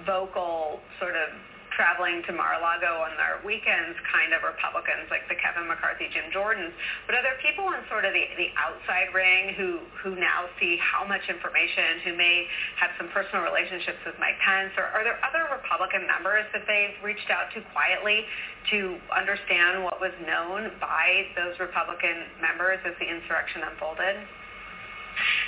vocal sort of traveling to Mar-a-Lago on their weekends kind of Republicans like the Kevin McCarthy, Jim Jordans, but are there people in sort of the outside ring who now see how much information, who may have some personal relationships with Mike Pence, or are there other Republican members that they've reached out to quietly to understand what was known by those Republican members as the insurrection unfolded?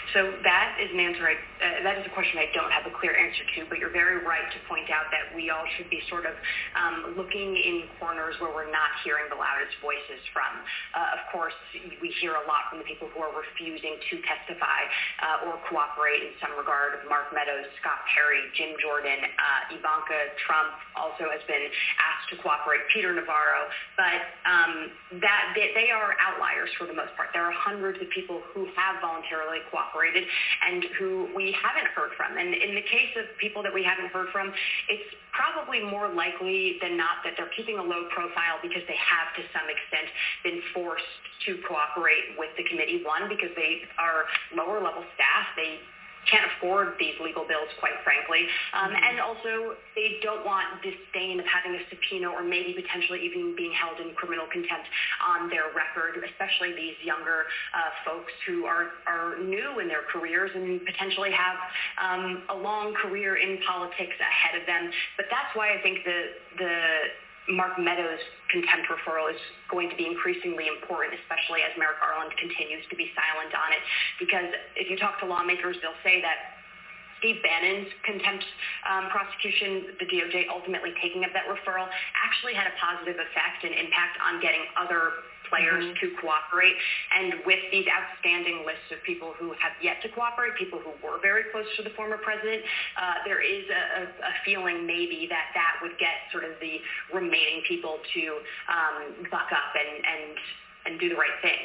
So that is an answer. That is a question I don't have a clear answer to, but you're very right to point out that we all should be sort of looking in corners where we're not hearing the loudest voices from. Of course, we hear a lot from the people who are refusing to testify or cooperate in some regard. Mark Meadows, Scott Perry, Jim Jordan, Ivanka Trump also has been asked to cooperate, Peter Navarro, but that they are outliers for the most part. There are hundreds of people who have voluntarily cooperated and who we haven't heard from. And in the case of people that we haven't heard from, it's probably more likely than not that they're keeping a low profile because they have to some extent been forced to cooperate with the committee. One, because they are lower level staff. They can't afford these legal bills, quite frankly. And also, they don't want disdain of having a subpoena or maybe potentially even being held in criminal contempt on their record, especially these younger folks who are new in their careers and potentially have a long career in politics ahead of them. But that's why I think the Mark Meadows contempt referral is going to be increasingly important, especially as Merrick Garland continues to be silent on it. Because if you talk to lawmakers, they'll say that Steve Bannon's contempt prosecution, the DOJ ultimately taking up that referral, actually had a positive effect and impact on getting other players to cooperate. And with these outstanding lists of people who have yet to cooperate, people who were very close to the former president, there is a feeling maybe that would get sort of the remaining people to buck up and do the right thing.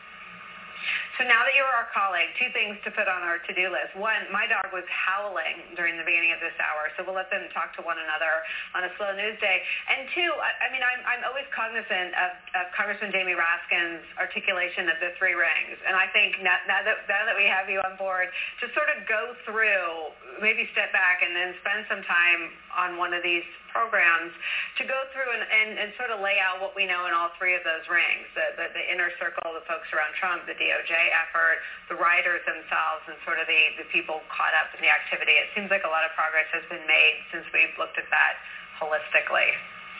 So now that you're our colleague, two things to put on our to-do list. One, my dog was howling during the beginning of this hour, so we'll let them talk to one another on a slow news day. And two, I'm always cognizant of Congressman Jamie Raskin's articulation of the three rings. And I think now that we have you on board, to sort of go through, maybe step back and then spend some time on one of these programs to go through and sort of lay out what we know in all three of those rings, the inner circle, the folks around Trump, the DOJ effort, the rioters themselves, and sort of the people caught up in the activity. It seems like a lot of progress has been made since we've looked at that holistically.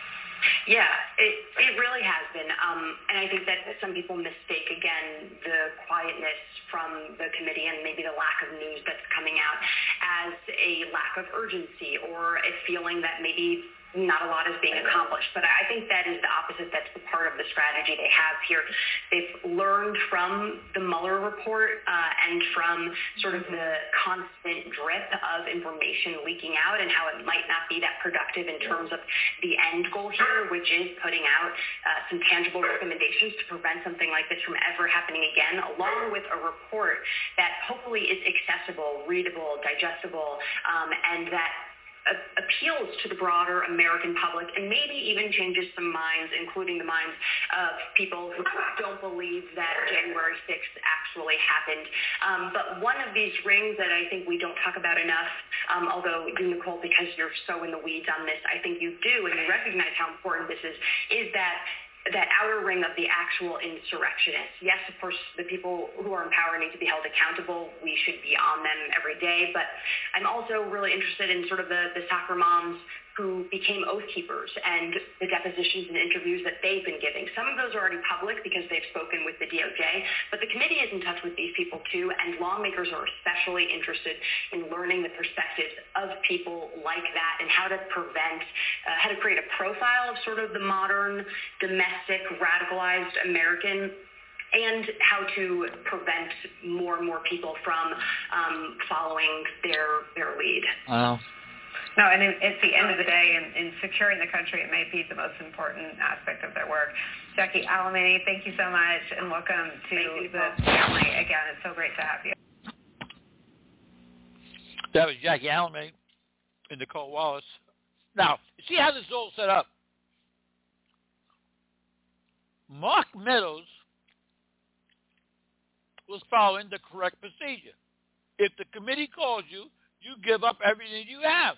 Yeah, it really has been. And I think that some people mistake, again, the quietness from the committee and maybe the lack of news that's coming out as a lack of urgency or a feeling that maybe not a lot is being accomplished. But I think that is the opposite. That's the part of the strategy they have here. They've learned from the Mueller report and from sort of the constant drip of information leaking out and how it might not be that productive in terms of the end goal here, which is putting out some tangible recommendations to prevent something like this from ever happening again, along with a report that hopefully is accessible, readable, digestible, and that appeals to the broader American public and maybe even changes some minds, including the minds of people who don't believe that January 6th actually happened. But one of these rings that I think we don't talk about enough, although you, Nicole, because you're so in the weeds on this, I think you do, and you recognize how important this is that outer ring of the actual insurrectionists. Yes, of course, the people who are in power need to be held accountable. We should be on them every day. But I'm also really interested in sort of the soccer moms who became oath keepers and the depositions and interviews that they've been giving. Some of those are already public because they've spoken with the DOJ, but the committee is in touch with these people too, and lawmakers are especially interested in learning the perspectives of people like that and how to prevent, how to create a profile of sort of the modern, domestic, radicalized American, and how to prevent more and more people from following their lead. Wow. No, and at the end of the day, in securing the country, it may be the most important aspect of their work. Jackie Alemany, thank you so much, and welcome to the family again. It's so great to have you. That was Jackie Alemany and Nicole Wallace. Now, see how this is all set up. Mark Meadows was following the correct procedure. If the committee calls you, you give up everything you have.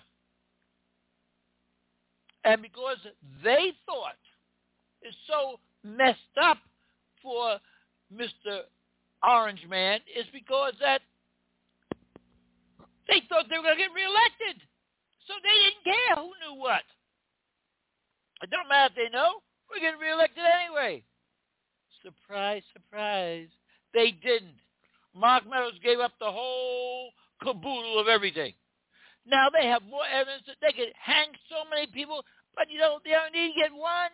And because they thought it's so messed up for Mr. Orange Man, is because that they thought they were going to get reelected. So they didn't care who knew what. It don't matter if they know. We're getting reelected anyway. Surprise, surprise. They didn't. Mark Meadows gave up the whole caboodle of everything. Now they have more evidence that they could hang so many people, but they don't need to get one.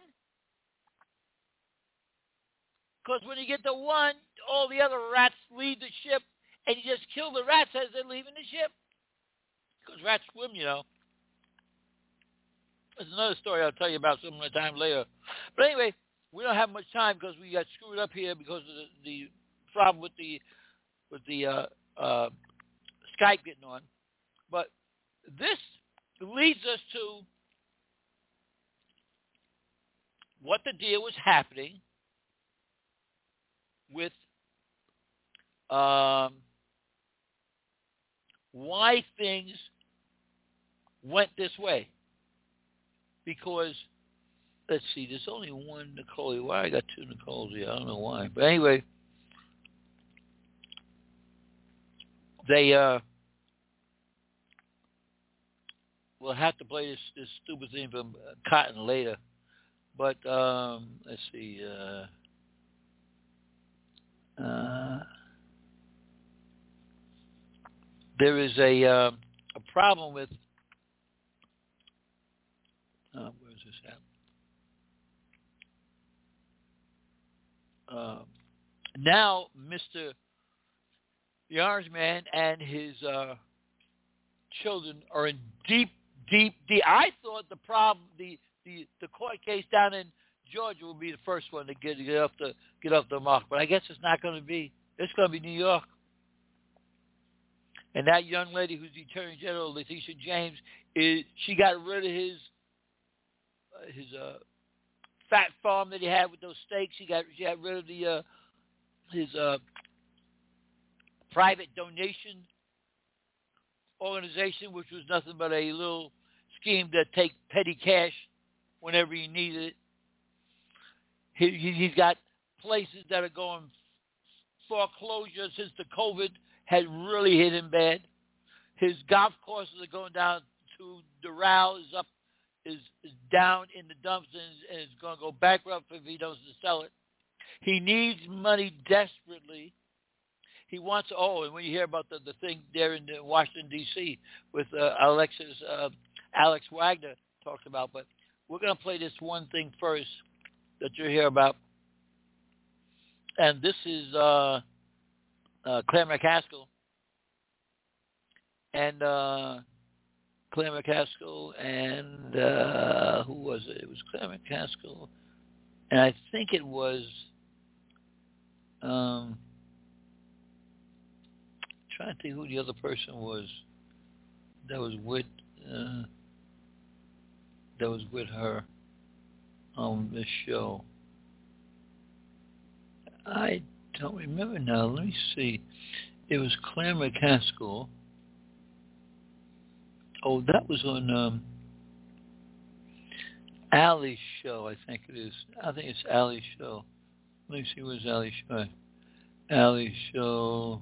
Because when you get the one, all the other rats leave the ship, and you just kill the rats as they're leaving the ship. Because rats swim, There's another story I'll tell you about some time later. But anyway, we don't have much time because we got screwed up here because of the problem with the Skype getting on. But this leads us to what the deal was happening with why things went this way. Because, let's see, there's only one Nicole. Why I got two Nicoles here? I don't know why. But anyway, they will have to play this stupid thing from Cotton later. But let's see. There is a problem with where is this at? Now, Mr. the Orange Man and his children are in deep. I thought the problem, the court case down in Georgia would be the first one to get off the mark, but I guess it's not going to be. It's going to be New York. And that young lady who's the Attorney General, Letitia James, she got rid of his fat farm that he had with those steaks. She got rid of his private donation organization, which was nothing but a little scheme to take petty cash whenever he needed it. He's got places that are going foreclosure since the COVID had really hit him bad. His golf courses are going down to Doral is down in the dumps and is going to go bankrupt if he doesn't sell it. He needs money desperately. He wants, and when you hear about the thing there in Washington, D.C. with Alex Wagner talked about, but we're going to play this one thing first that you'll hear about. And this is Claire McCaskill. And Claire McCaskill and who was it? It was Claire McCaskill. And I think it was trying to think who the other person was that was with her on this show. I don't remember now. Let me see. It was Claire McCaskill. Oh, that was on Allie's show, I think it is. I think it's Allie's show. Let me see, where's Allie's show? Allie's show.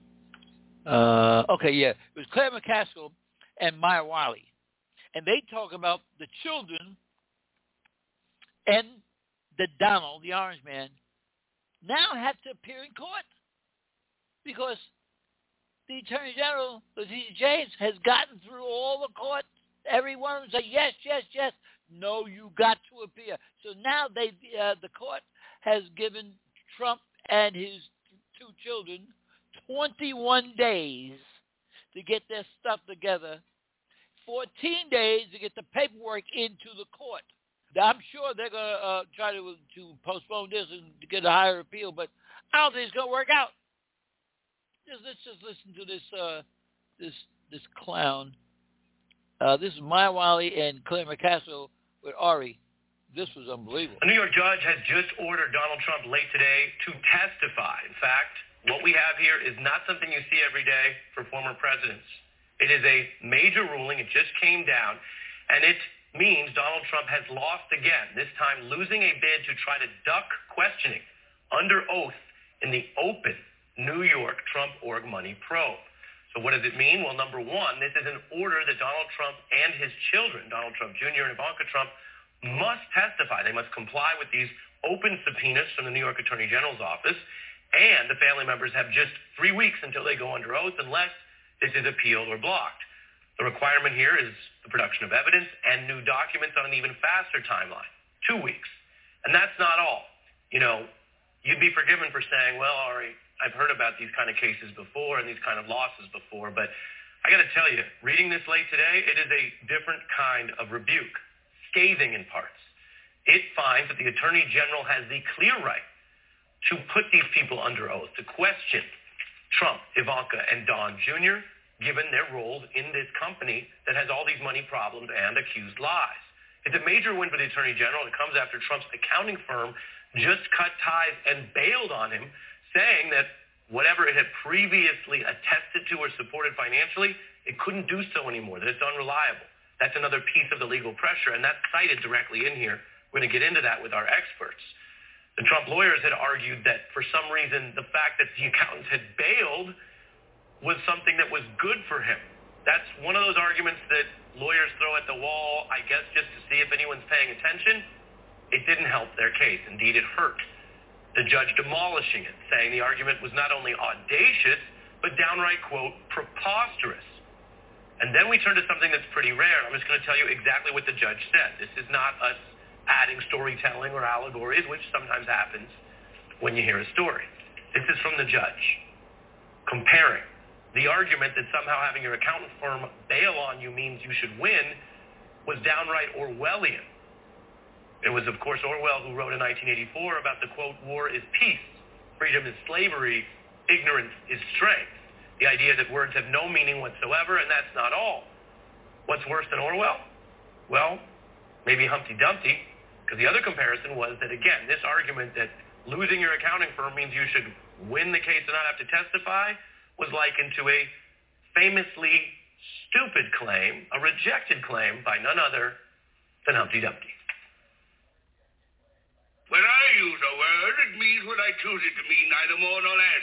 Okay, yeah. It was Claire McCaskill and Maya Wiley. And they talk about the children and the Donald, the Orange Man, now have to appear in court because the Attorney General, Letitia James, has gotten through all the court. Every one of them said, yes, yes, yes. No, you got to appear. So now the court has given Trump and his two children 21 days to get their stuff together, 14 days to get the paperwork into the court. I'm sure they're going to try to postpone this and to get a higher appeal, but I don't think it's going to work out. Let's just listen to this clown. This is Maya Wiley and Claire McCaskill with Ari. This was unbelievable. A New York judge has just ordered Donald Trump late today to testify. In fact, what we have here is not something you see every day for former presidents. It is a major ruling. It just came down, and it means Donald Trump has lost again, this time losing a bid to try to duck questioning under oath in the open New York Trump org money probe. So what does it mean? Well, number one, this is an order that Donald Trump and his children, Donald Trump Jr. and Ivanka Trump, must testify. They must comply with these open subpoenas from the New York Attorney General's office. And the family members have just 3 weeks until they go under oath unless this is appealed or blocked. The requirement here is the production of evidence and new documents on an even faster timeline, 2 weeks. And that's not all. You'd be forgiven for saying, well, Ari, I've heard about these kind of cases before and these kind of losses before, but I got to tell you, reading this late today, it is a different kind of rebuke, scathing in parts. It finds that the Attorney General has the clear right to put these people under oath, to question Trump, Ivanka, and Don Jr., given their roles in this company that has all these money problems and accused lies. It's a major win for the Attorney General. It comes after Trump's accounting firm just cut ties and bailed on him, saying that whatever it had previously attested to or supported financially, it couldn't do so anymore, that it's unreliable. That's another piece of the legal pressure, and that's cited directly in here. We're going to get into that with our experts. The Trump lawyers had argued that for some reason the fact that the accountants had bailed was something that was good for him. That's one of those arguments that lawyers throw at the wall, I guess, just to see if anyone's paying attention. It didn't help their case. Indeed, it hurt. The judge demolishing it, saying the argument was not only audacious, but downright, quote, preposterous. And then we turn to something that's pretty rare. I'm just going to tell you exactly what the judge said. This is not us adding storytelling or allegories, which sometimes happens when you hear a story. This is from the judge, comparing the argument that somehow having your accountant firm bail on you means you should win was downright Orwellian. It was, of course, Orwell who wrote in 1984 about the, quote, war is peace, freedom is slavery, ignorance is strength. The idea that words have no meaning whatsoever, and that's not all. What's worse than Orwell? Well, maybe Humpty Dumpty, because the other comparison was that, again, this argument that losing your accounting firm means you should win the case and not have to testify was likened to a famously stupid claim, a rejected claim by none other than Humpty Dumpty. When I use a word, it means what I choose it to mean, neither more nor less.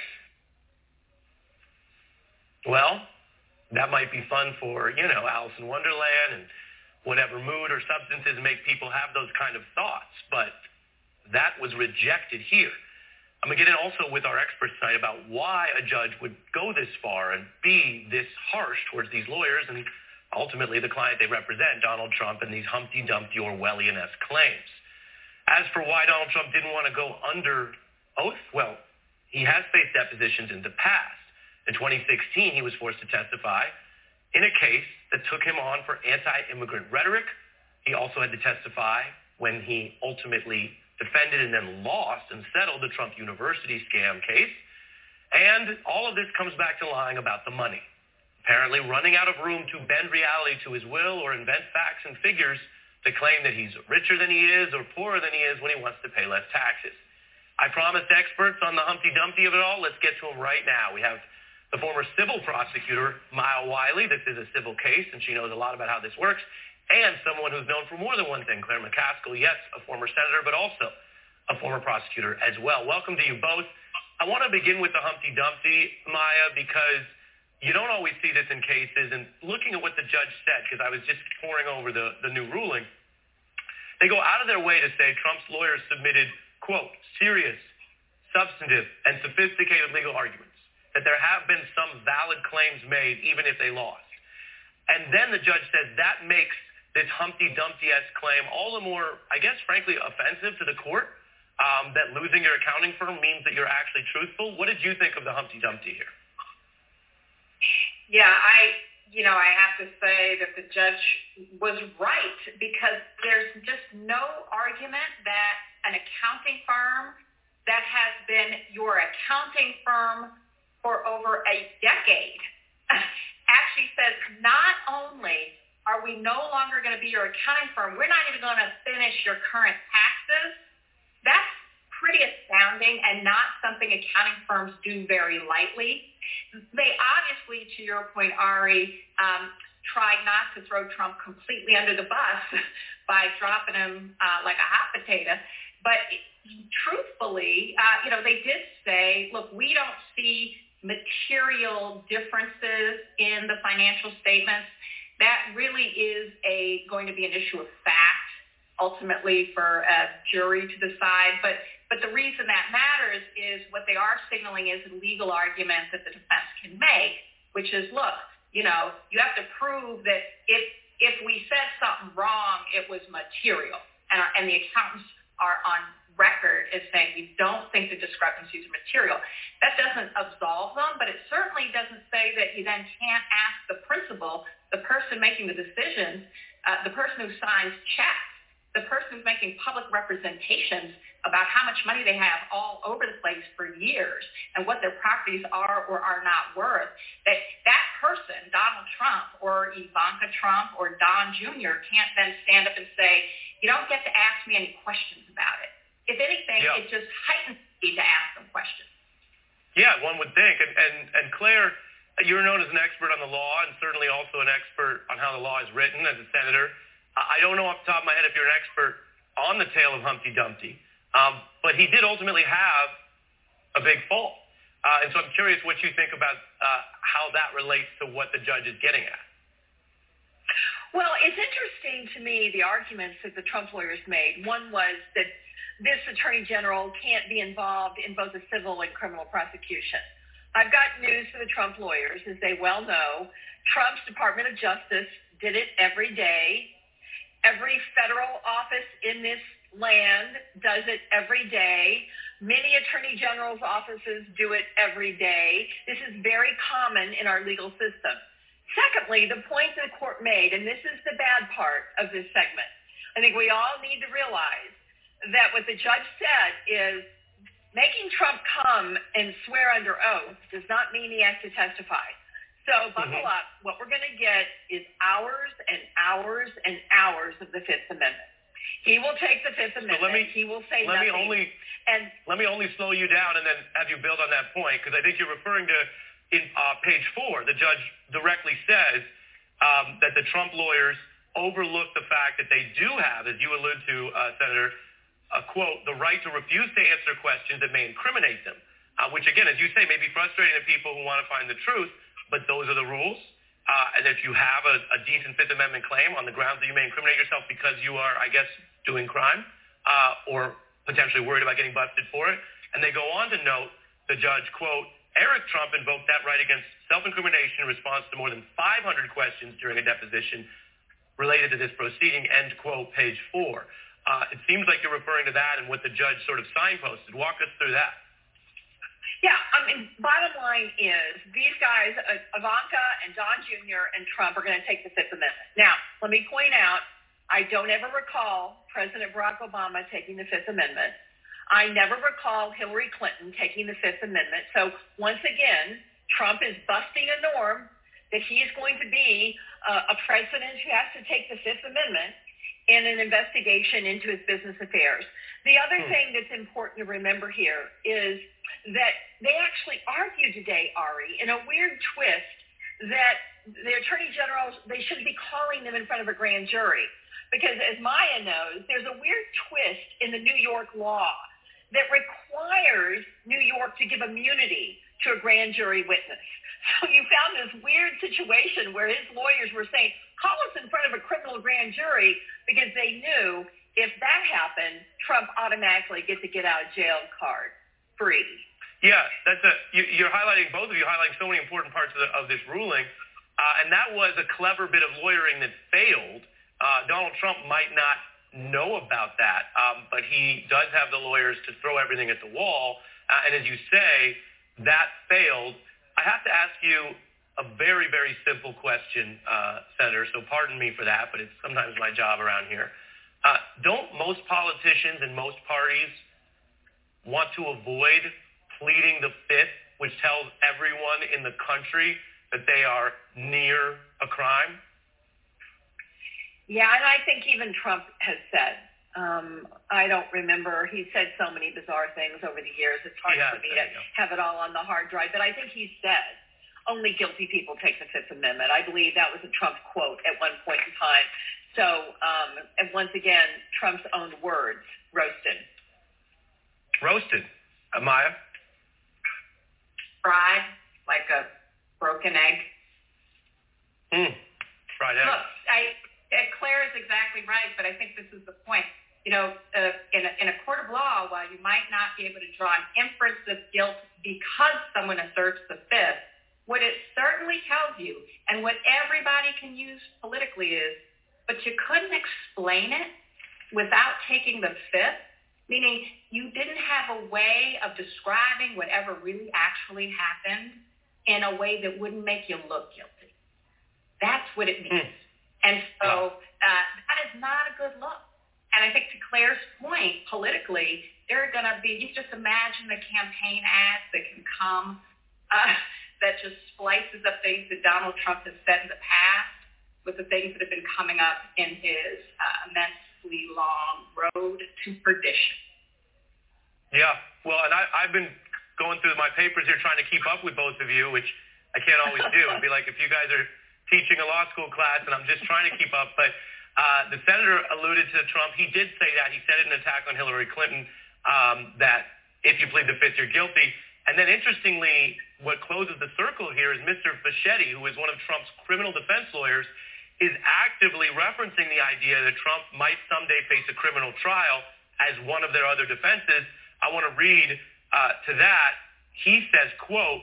Well, that might be fun for, Alice in Wonderland and whatever mood or substances make people have those kind of thoughts, but that was rejected here. I'm going to get in also with our experts tonight about why a judge would go this far and be this harsh towards these lawyers and ultimately the client they represent, Donald Trump, and these Humpty Dumpty Orwellian-esque claims. As for why Donald Trump didn't want to go under oath, well, he has faced depositions in the past. In 2016, he was forced to testify in a case that took him on for anti-immigrant rhetoric. He also had to testify when he ultimately defended and then lost and settled the Trump University scam case. And all of this comes back to lying about the money, apparently running out of room to bend reality to his will or invent facts and figures to claim that he's richer than he is or poorer than he is when he wants to pay less taxes. I promised experts on the Humpty Dumpty of it all. Let's get to them right now. We have the former civil prosecutor, Maya Wiley. This is a civil case, and she knows a lot about how this works. And someone who's known for more than one thing, Claire McCaskill, yes, a former senator, but also a former prosecutor as well. Welcome to you both. I want to begin with the Humpty Dumpty, Maya, because you don't always see this in cases. And looking at what the judge said, because I was just poring over the new ruling, they go out of their way to say Trump's lawyers submitted, quote, serious, substantive, and sophisticated legal arguments, that there have been some valid claims made even if they lost. And then the judge said that makes this Humpty Dumpty-esque claim all the more, I guess, frankly, offensive to the court, that losing your accounting firm means that you're actually truthful. What did you think of the Humpty Dumpty here? Yeah, I have to say that the judge was right, because there's just no argument that an accounting firm that has been your accounting firm for over a decade actually says not only are we no longer going to be your accounting firm, we're not even going to finish your current taxes. That's pretty astounding and not something accounting firms do very lightly. They obviously, to your point, Ari, tried not to throw Trump completely under the bus by dropping him like a hot potato. But truthfully, they did say, look, we don't see material differences in the financial statements. That really is going to be an issue of fact, ultimately, for a jury to decide. But But the reason that matters is what they are signaling is a legal argument that the defense can make, which is, look, you have to prove that if we said something wrong, it was material. And the accountants are on record as saying we don't think the discrepancies are material. That doesn't absolve them, but it certainly doesn't say that you then can't ask the principal, the person making the decisions, the person who signs checks, the person who's making public representations about how much money they have all over the place for years and what their properties are or are not worth, that person, Donald Trump or Ivanka Trump or Don Jr., can't then stand up and say, you don't get to ask me any questions about it. If anything, it just heightens the need to ask them questions. Yeah, one would think. And Claire, you're known as an expert on the law and certainly also an expert on how the law is written as a senator. I don't know off the top of my head if you're an expert on the tale of Humpty Dumpty, but he did ultimately have a big fall. And so I'm curious what you think about how that relates to what the judge is getting at. Well, it's interesting to me, the arguments that the Trump lawyers made. One was that this attorney general can't be involved in both a civil and criminal prosecution. I've got news for the Trump lawyers, as they well know. Trump's Department of Justice did it every day. Every federal office in this land does it every day. Many attorney general's offices do it every day. This is very common in our legal system. Secondly, the point the court made, and this is the bad part of this segment, I think we all need to realize that what the judge said is making Trump come and swear under oath does not mean he has to testify. So buckle up. What we're going to get is hours and hours and hours of the Fifth Amendment. He will take the Fifth Amendment. He will say nothing. Let me only slow you down and then have you build on that point, because I think you're referring to in page 4, the judge directly says that the Trump lawyers overlooked the fact that they do have, as you allude to, Senator, quote, the right to refuse to answer questions that may incriminate them, which, again, as you say, may be frustrating to people who want to find the truth. But those are the rules. And if you have a decent Fifth Amendment claim on the grounds that you may incriminate yourself because you are, I guess, doing crime or potentially worried about getting busted for it. And they go on to note, the judge, quote, Eric Trump invoked that right against self-incrimination in response to more than 500 questions during a deposition related to this proceeding, end quote, page 4. It seems like you're referring to that and what the judge sort of signposted. Walk us through that. Yeah, I mean, bottom line is these guys, Ivanka and Don Jr. and Trump, are going to take the Fifth Amendment. Now, let me point out, I don't ever recall President Barack Obama taking the Fifth Amendment. I never recall Hillary Clinton taking the Fifth Amendment. So once again, Trump is busting a norm that he is going to be a president who has to take the Fifth Amendment in an investigation into his business affairs. The other thing that's important to remember here is that they actually argued today, Ari, in a weird twist that the attorney generals, they shouldn't be calling them in front of a grand jury. Because as Maya knows, there's a weird twist in the New York law that requires New York to give immunity to a grand jury witness. So you found this weird situation where his lawyers were saying, call us in front of a criminal grand jury, because they knew if that happened, Trump automatically gets a get-out-of-jail card free. Yeah, you're highlighting, both of you highlighting so many important parts of this ruling, and that was a clever bit of lawyering that failed. Donald Trump might not know about that, but he does have the lawyers to throw everything at the wall, and as you say, that failed. I have to ask you a very, very simple question, Senator, so pardon me for that, but it's sometimes my job around here. Don't most politicians and most parties want to avoid pleading the Fifth, which tells everyone in the country that they are near a crime? Yeah, and I think even Trump has said, I don't remember, he said so many bizarre things over the years, it's hard for me to have it all on the hard drive, but I think he said only guilty people take the Fifth Amendment. I believe that was a Trump quote at one point in time. So, and once again, Trump's own words, roasted. Roasted. Maya? Fried, like a broken egg. Fried egg. Look, Claire is exactly right, but I think this is the point. in a court of law, while you might not be able to draw an inference of guilt because someone asserts the fifth, what it certainly tells you, and what everybody can use politically is, but you couldn't explain it without taking the fifth, meaning you didn't have a way of describing whatever really actually happened in a way that wouldn't make you look guilty. That's what it means. And so that is not a good look. And I think to Claire's point, politically, there are going to be, you just imagine the campaign ads that can come that just splices up things that Donald Trump has said in the past with the things that have been coming up in his immensely long road to perdition. Yeah, well, and I've been going through my papers here trying to keep up with both of you, which I can't always do. It'd be like if you guys are teaching a law school class and I'm just trying to keep up. But the senator alluded to Trump. He did say that. He said it in an attack on Hillary Clinton that if you plead the fifth, you're guilty. And then interestingly, what closes the circle here is Mr. Fischetti, who is one of Trump's criminal defense lawyers, is actively referencing the idea that Trump might someday face a criminal trial as one of their other defenses. I want to read to that. He says, quote,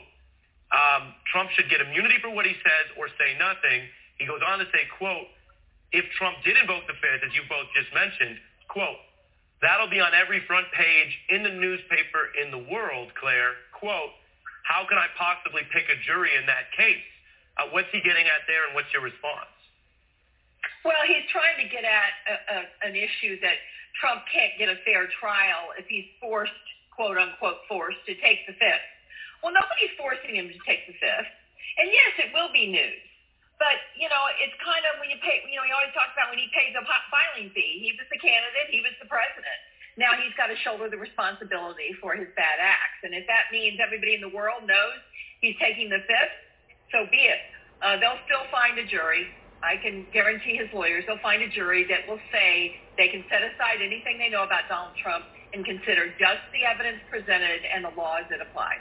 Trump should get immunity for what he says or say nothing. He goes on to say, quote, if Trump did invoke the fifth, as you both just mentioned, quote, that'll be on every front page in the newspaper in the world, Claire. Quote, how can I possibly pick a jury in that case? What's he getting at there, and what's your response? Well, he's trying to get at an issue that Trump can't get a fair trial if he's forced, quote unquote, forced to take the fifth. Well, nobody's forcing him to take the fifth. And yes, it will be news. But, it's kind of when you pay, he always talks about when he pays the filing fee. He was the candidate. He was the president. Now he's got to shoulder the responsibility for his bad acts. And if that means everybody in the world knows he's taking the fifth, so be it. They'll still find a jury. I can guarantee his lawyers they'll find a jury that will say they can set aside anything they know about Donald Trump and consider just the evidence presented and the laws that apply.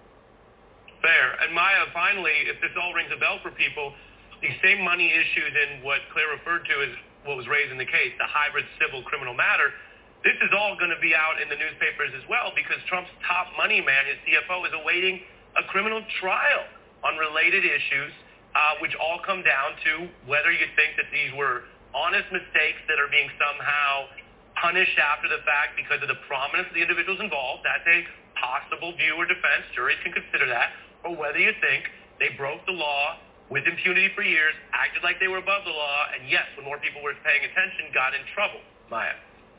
Fair. And Maya, finally, if this all rings a bell for people, these same money issues in what Claire referred to as what was raised in the case, the hybrid civil criminal matter, this is all going to be out in the newspapers as well because Trump's top money man, his CFO, is awaiting a criminal trial on related issues, which all come down to whether you think that these were honest mistakes that are being somehow punished after the fact because of the prominence of the individuals involved. That's a possible view or defense. Juries can consider that. Or whether you think they broke the law with impunity for years, acted like they were above the law, and yes, when more people were paying attention, got in trouble. Maya.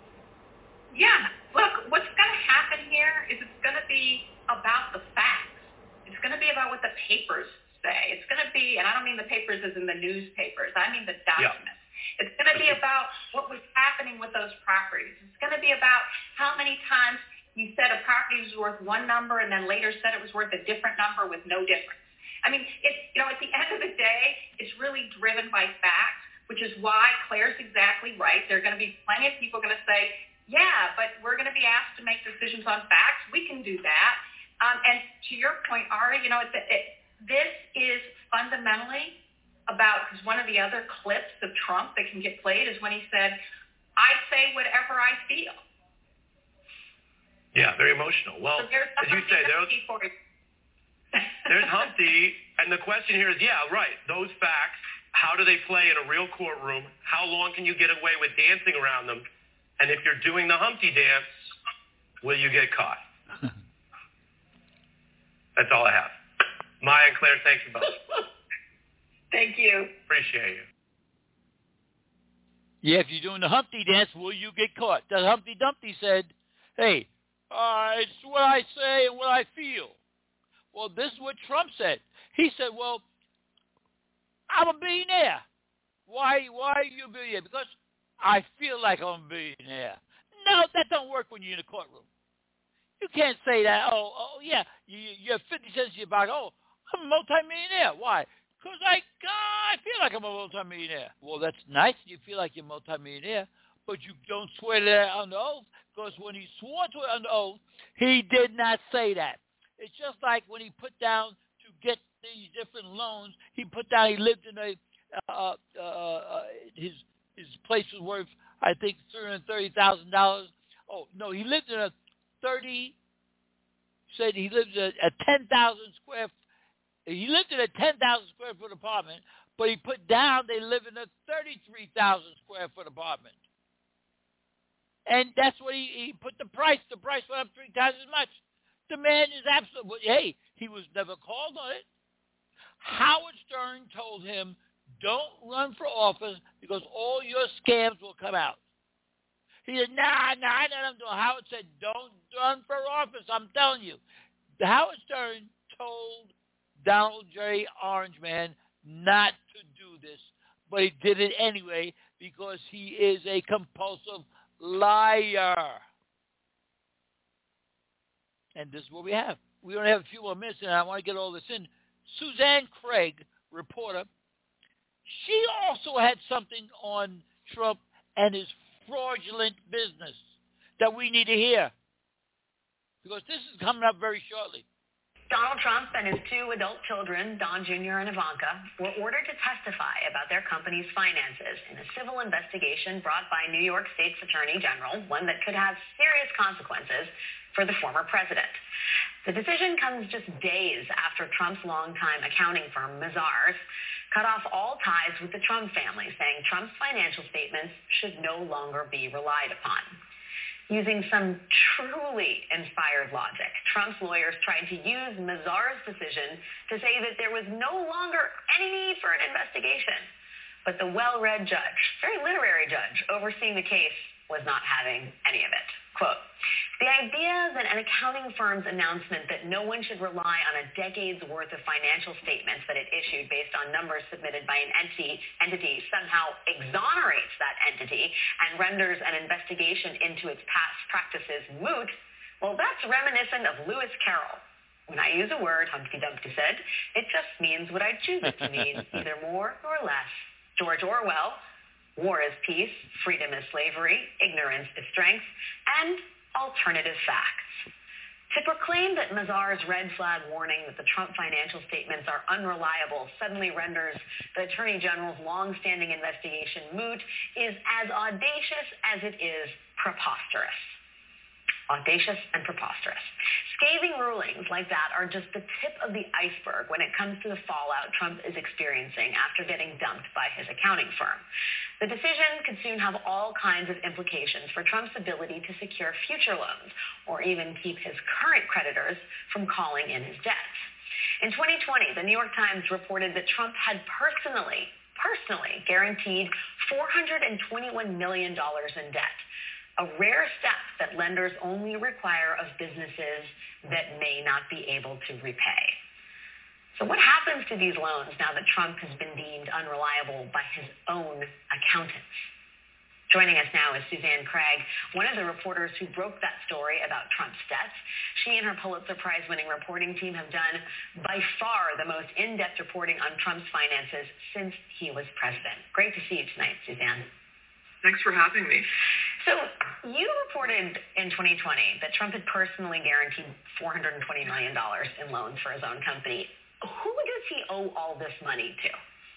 Yeah. Look, what's going to happen here is it's going to be about the facts. It's going to be about what the papers say. It's going to be, and I don't mean the papers as in the newspapers. I mean the documents. Yeah. It's going to be about what was happening with those properties. It's going to be about how many times you said a property was worth one number and then later said it was worth a different number with no difference. I mean, at the end of the day, it's really driven by facts, which is why Claire's exactly right. There are going to be plenty of people going to say, yeah, but we're going to be asked to make decisions on facts. We can do that. And to your point, Ari, this is fundamentally about, because one of the other clips of Trump that can get played is when he said, I say whatever I feel. Yeah, very emotional. Well, so as you say, there's Humpty, and the question here is, yeah, right, those facts, how do they play in a real courtroom? How long can you get away with dancing around them? And if you're doing the Humpty dance, will you get caught? That's all I have. Maya and Claire, thank you both. Thank you. Appreciate you. Yeah, if you're doing the Humpty dance, will you get caught? The Humpty Dumpty said, hey, it's what I say and what I feel. Well, this is what Trump said. He said, well, I'm a billionaire. Why are you a billionaire? Because I feel like I'm a billionaire. No, that don't work when you're in a courtroom. You can't say that, oh yeah, you have 50 cents in your pocket. Oh, I'm a multimillionaire. Why? Because I feel like I'm a multimillionaire. Well, that's nice. You feel like you're a multimillionaire, but you don't swear to that under oath, because when he swore to it under oath, he did not say that. It's just like when he put down to get these different loans, he put down he lived in his place was worth I think $330,000. Oh, no, he lived in said he lived in a 10,000 square. He lived in a 10,000 square foot apartment, but he put down they live in a 33,000 square foot apartment. And that's what he put the price. The price went up 3 times as much. The man is absolutely, hey, he was never called on it. Howard Stern told him, don't run for office because all your scams will come out. He said, nah, I don't do it. Howard said, don't run for office, I'm telling you. Howard Stern told Donald J. Orangeman not to do this, but he did it anyway because he is a compulsive liar. And this is what we have. We only have a few more minutes, and I want to get all this in. Suzanne Craig, reporter, she also had something on Trump and his fraudulent business that we need to hear, because this is coming up very shortly. Donald Trump and his 2 adult children, Don Jr. and Ivanka, were ordered to testify about their company's finances in a civil investigation brought by New York State's Attorney General, one that could have serious consequences for the former president. The decision comes just days after Trump's longtime accounting firm, Mazars, cut off all ties with the Trump family, saying Trump's financial statements should no longer be relied upon. Using some truly inspired logic, Trump's lawyers tried to use Mazars' decision to say that there was no longer any need for an investigation. But the well-read judge, very literary judge, overseeing the case was not having any of it. Quote, the idea that an accounting firm's announcement that no one should rely on a decade's worth of financial statements that it issued based on numbers submitted by an entity somehow exonerates that entity and renders an investigation into its past practices moot, well, that's reminiscent of Lewis Carroll. When I use a word, Humpty Dumpty said, it just means what I choose it to mean, neither more nor less. George Orwell, war is peace, freedom is slavery, ignorance is strength, and alternative facts. To proclaim that Mazars' red flag warning that the Trump financial statements are unreliable suddenly renders the Attorney General's long-standing investigation moot is as audacious as it is preposterous. Audacious and preposterous. Scathing rulings like that are just the tip of the iceberg when it comes to the fallout Trump is experiencing after getting dumped by his accounting firm. The decision could soon have all kinds of implications for Trump's ability to secure future loans or even keep his current creditors from calling in his debts. In 2020, the New York Times reported that Trump had personally guaranteed $421 million in debt, a rare step that lenders only require of businesses that may not be able to repay. So what happens to these loans now that Trump has been deemed unreliable by his own accountants? Joining us now is Suzanne Craig, one of the reporters who broke that story about Trump's debts. She and her Pulitzer Prize-winning reporting team have done by far the most in-depth reporting on Trump's finances since he was president. Great to see you tonight, Suzanne. Thanks for having me. So you reported in 2020 that Trump had personally guaranteed $420 million in loans for his own company. Who does he owe all this money to?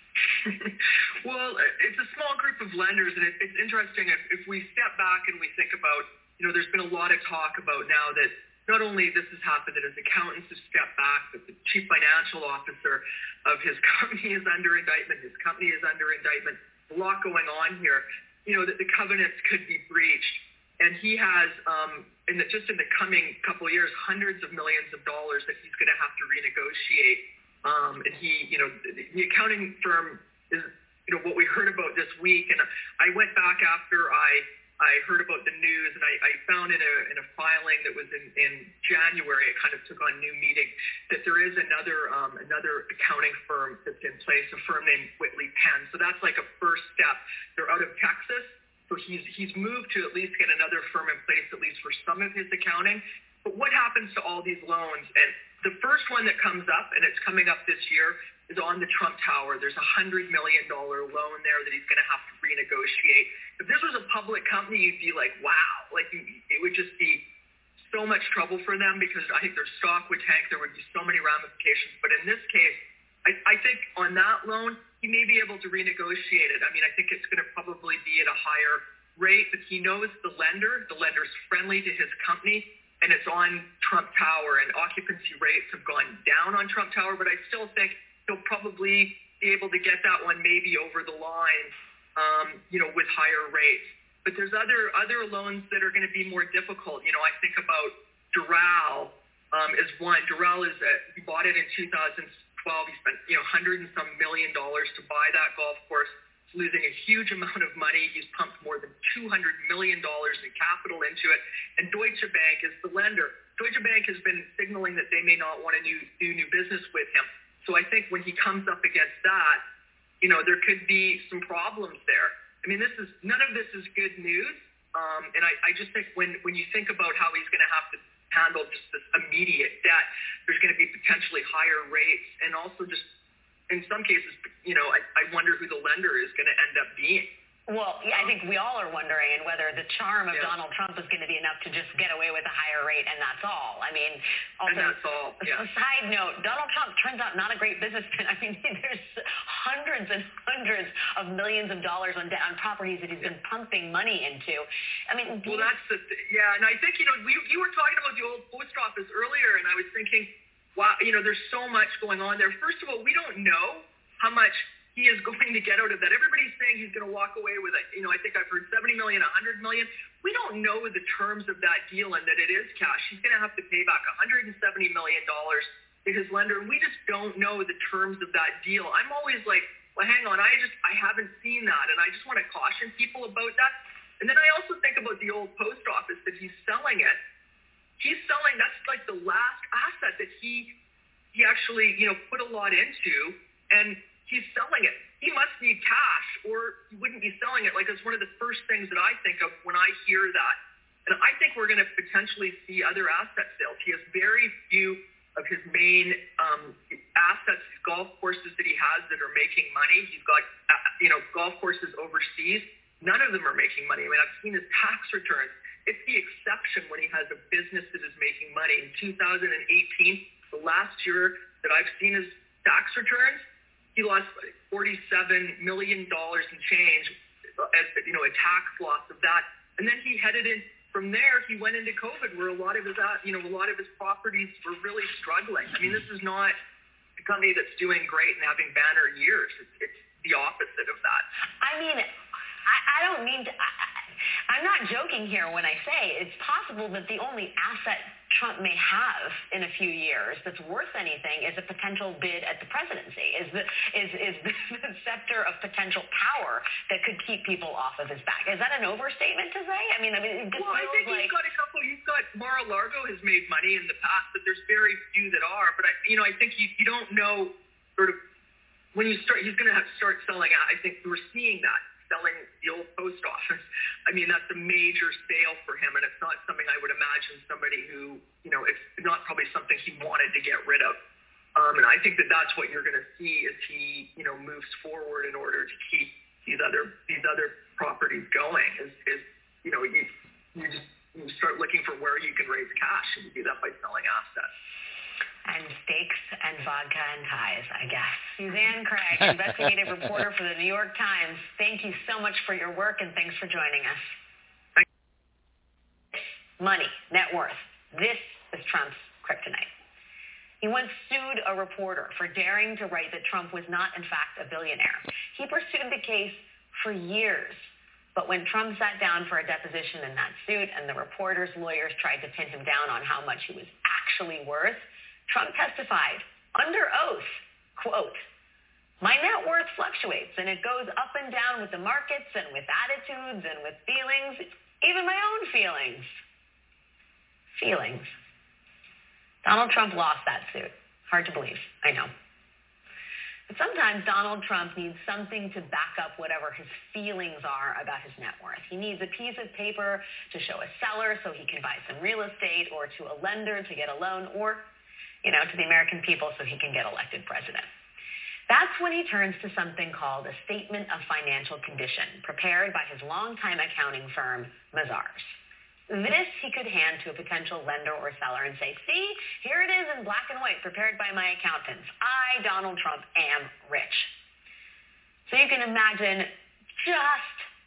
Well, it's a small group of lenders, and it's interesting if we step back and we think about, there's been a lot of talk about now that not only this has happened, that his accountants have stepped back, but the chief financial officer of his company is under indictment, his company is under indictment, a lot going on here. That the covenants could be breached. And he has, in the coming couple of years, hundreds of millions of dollars that he's going to have to renegotiate. And the accounting firm is, what we heard about this week. And I went back after I heard about the news, and I found in a filing that was in January, it kind of took on new meaning, that there is another accounting firm that's in place, a firm named Whitley Penn. So that's like a first step. They're out of Texas, so he's moved to at least get another firm in place, at least for some of his accounting. But what happens to all these loans? And the first one that comes up, and it's coming up this year, is on the Trump Tower. There's a $100 million loan there that he's going to have to renegotiate. If this was a public company, you'd be like, wow, it would just be so much trouble for them because I think their stock would tank. There would be so many ramifications. But in this case, I think on that loan, he may be able to renegotiate it. I mean, I think it's going to probably be at a higher rate, but he knows the lender's friendly to his company, and it's on Trump Tower, and occupancy rates have gone down on Trump Tower, but I still think he'll probably be able to get that one maybe over the line, with higher rates. But there's other loans that are going to be more difficult. I think about Doral is one. Doral he bought it in 2012. He spent $100 and some million to buy that golf course. He's losing a huge amount of money. He's pumped more than $200 million in capital into it. And Deutsche Bank is the lender. Deutsche Bank has been signaling that they may not want to do new business with him. So I think when he comes up against that, there could be some problems there. I mean, none of this is good news. And I just think when you think about how he's going to have to handle just this immediate debt, there's going to be potentially higher rates. And also just in some cases, I wonder who the lender is going to end up being. Well, yeah, I think we all are wondering whether the charm of Donald Trump is going to be enough to just get away with a higher rate, and that's all. I mean, also, and that's all. Yeah. A side note, Donald Trump turns out not a great businessman. I mean, there's hundreds and hundreds of millions of dollars on properties that he's been pumping money into. I mean, well, that's and I think, you were talking about the old post office earlier, and I was thinking, wow, there's so much going on there. First of all, we don't know how much he is going to get out of that. Everybody's saying he's going to walk away with I think I've heard $70 million, $100 million. We don't know the terms of that deal and that it is cash. He's going to have to pay back $170 million to his lender, and we just don't know the terms of that deal. I'm always like, well, hang on, I haven't seen that, and I just want to caution people about that. And then I also think about the old post office that he's selling it. He's selling, that's like the last asset that he actually, put a lot into, and he's selling it. He must need cash, or he wouldn't be selling it. Like, it's one of the first things that I think of when I hear that. And I think we're going to potentially see other asset sales. He has very few of his main assets, golf courses that he has that are making money. He's got, golf courses overseas. None of them are making money. I mean, I've seen his tax returns. It's the exception when he has a business that is making money. In 2018, the last year that I've seen his tax returns, he lost $47 million in change as a tax loss of that. And then he headed in from there. He went into COVID, where a lot of his properties were really struggling. I mean, this is not a company that's doing great and having banner years. It's the opposite of that. I mean, I don't mean to. I'm not joking here when I say it's possible that the only asset Trump may have in a few years that's worth anything is a potential bid at the presidency, is the scepter of potential power that could keep people off of his back. Is that an overstatement to say? I mean, it just I think like... he's got a couple. He's got Mar-a-Lago has made money in the past, but there's very few that are. But I think you don't know sort of when you start. He's going to have to start selling out. I think we're seeing that. Selling the old post office. I mean, that's a major sale for him, and it's not something I would imagine somebody who, it's not probably something he wanted to get rid of. And I think that that's what you're going to see as he, moves forward in order to keep these other properties going. You start looking for where you can raise cash, and you do that by selling assets. And steaks and vodka and ties, I guess. Suzanne Craig, investigative reporter for the New York Times. Thank you so much for your work, and thanks for joining us. Money, net worth. This is Trump's kryptonite. He once sued a reporter for daring to write that Trump was not, in fact, a billionaire. He pursued the case for years. But when Trump sat down for a deposition in that suit and the reporter's lawyers tried to pin him down on how much he was actually worth, Trump testified under oath, quote, "My net worth fluctuates and it goes up and down with the markets and with attitudes and with feelings, even my own feelings." Feelings. Donald Trump lost that suit. Hard to believe, I know. But sometimes Donald Trump needs something to back up whatever his feelings are about his net worth. He needs a piece of paper to show a seller so he can buy some real estate, or to a lender to get a loan, or to the American people so he can get elected president. That's when he turns to something called a Statement of Financial Condition, prepared by his longtime accounting firm, Mazars. This he could hand to a potential lender or seller and say, "See, here it is in black and white, prepared by my accountants. I, Donald Trump, am rich." So you can imagine just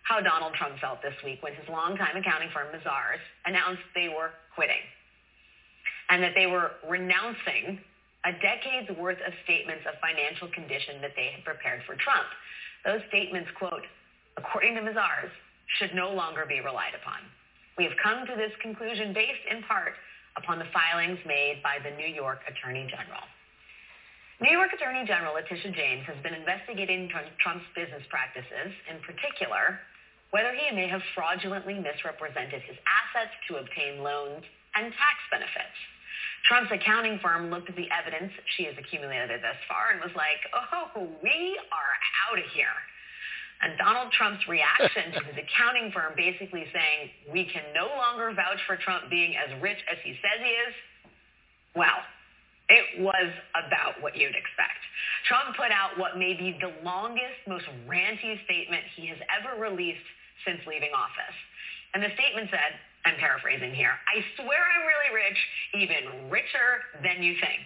how Donald Trump felt this week when his longtime accounting firm, Mazars, announced they were quitting and that they were renouncing a decade's worth of statements of financial condition that they had prepared for Trump. Those statements, quote, according to Mazars, should no longer be relied upon. We have come to this conclusion based in part upon the filings made by the New York Attorney General. New York Attorney General Letitia James has been investigating Trump's business practices, in particular, whether he may have fraudulently misrepresented his assets to obtain loans and tax benefits. Trump's accounting firm looked at the evidence she has accumulated thus far and was like, oh, we are out of here. And Donald Trump's reaction to his accounting firm basically saying, we can no longer vouch for Trump being as rich as he says he is, well, it was about what you'd expect. Trump put out what may be the longest, most ranty statement he has ever released since leaving office. And the statement said, I'm paraphrasing here, I swear I'm really rich, even richer than you think.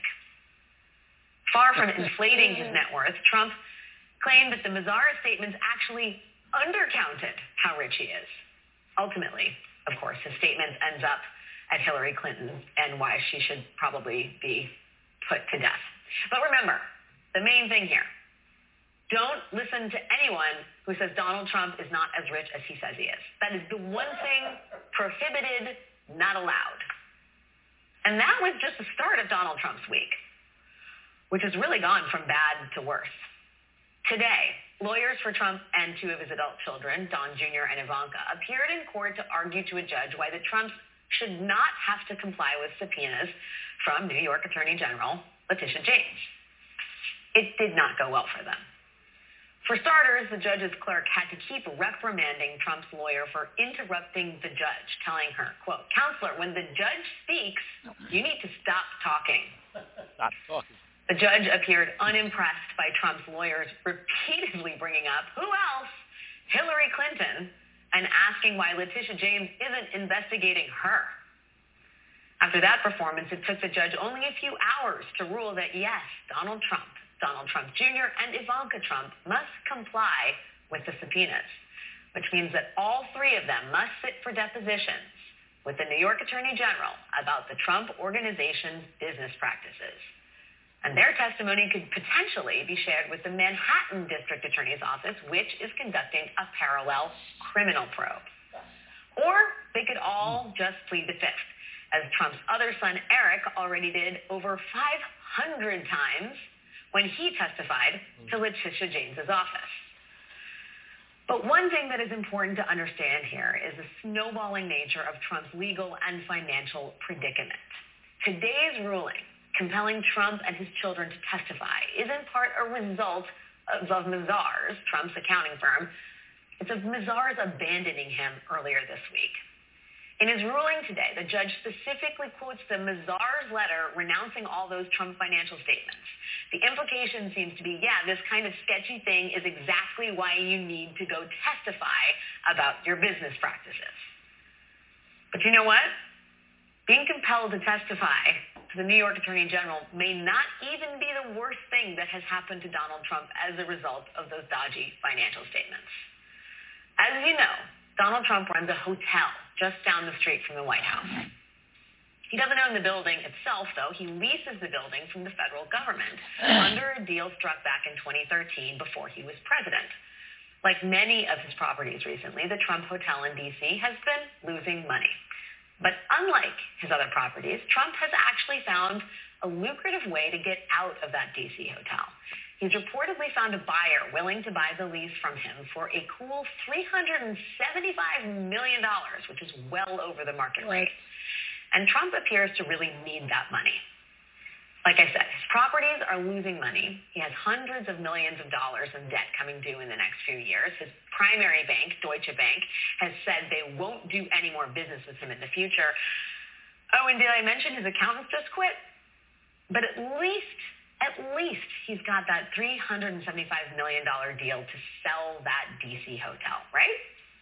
Far from inflating his net worth, Trump claimed that the Mazars statements actually undercounted how rich he is. Ultimately, of course, his statement ends up at Hillary Clinton and why she should probably be put to death. But remember, the main thing here, don't listen to anyone who says Donald Trump is not as rich as he says he is. That is the one thing prohibited, not allowed. And that was just the start of Donald Trump's week, which has really gone from bad to worse. Today, lawyers for Trump and two of his adult children, Don Jr. and Ivanka, appeared in court to argue to a judge why the Trumps should not have to comply with subpoenas from New York Attorney General Letitia James. It did not go well for them. For starters, the judge's clerk had to keep reprimanding Trump's lawyer for interrupting the judge, telling her, quote, counselor, when the judge speaks, you need to stop talking. Stop talking. The judge appeared unimpressed by Trump's lawyers repeatedly bringing up, who else? Hillary Clinton, and asking why Letitia James isn't investigating her. After that performance, it took the judge only a few hours to rule that, yes, Donald Trump Jr., and Ivanka Trump must comply with the subpoenas, which means that all three of them must sit for depositions with the New York Attorney General about the Trump Organization's business practices. And their testimony could potentially be shared with the Manhattan District Attorney's Office, which is conducting a parallel criminal probe. Or they could all just plead the fifth, as Trump's other son, Eric, already did over 500 times when he testified to Letitia James's office. But one thing that is important to understand here is the snowballing nature of Trump's legal and financial predicament. Today's ruling compelling Trump and his children to testify is in part a result of Mazars, Trump's accounting firm. It's of Mazars abandoning him earlier this week. In his ruling today, the judge specifically quotes the Mazars letter renouncing all those Trump financial statements. The implication seems to be, yeah, this kind of sketchy thing is exactly why you need to go testify about your business practices. But you know what? Being compelled to testify to the New York Attorney General may not even be the worst thing that has happened to Donald Trump as a result of those dodgy financial statements. As you know, Donald Trump runs a hotel just down the street from the White House. He doesn't own the building itself, though. He leases the building from the federal government under a deal struck back in 2013 before he was president. Like many of his properties recently, the Trump Hotel in D.C. has been losing money. But unlike his other properties, Trump has actually found a lucrative way to get out of that D.C. hotel. He's reportedly found a buyer willing to buy the lease from him for a cool $375 million, which is well over the market rate. And Trump appears to really need that money. Like I said, his properties are losing money. He has hundreds of millions of dollars in debt coming due in the next few years. His primary bank, Deutsche Bank, has said they won't do any more business with him in the future. Oh, and did I mention his accountants just quit? But at least he's got that $375 million deal to sell that D.C. hotel, right?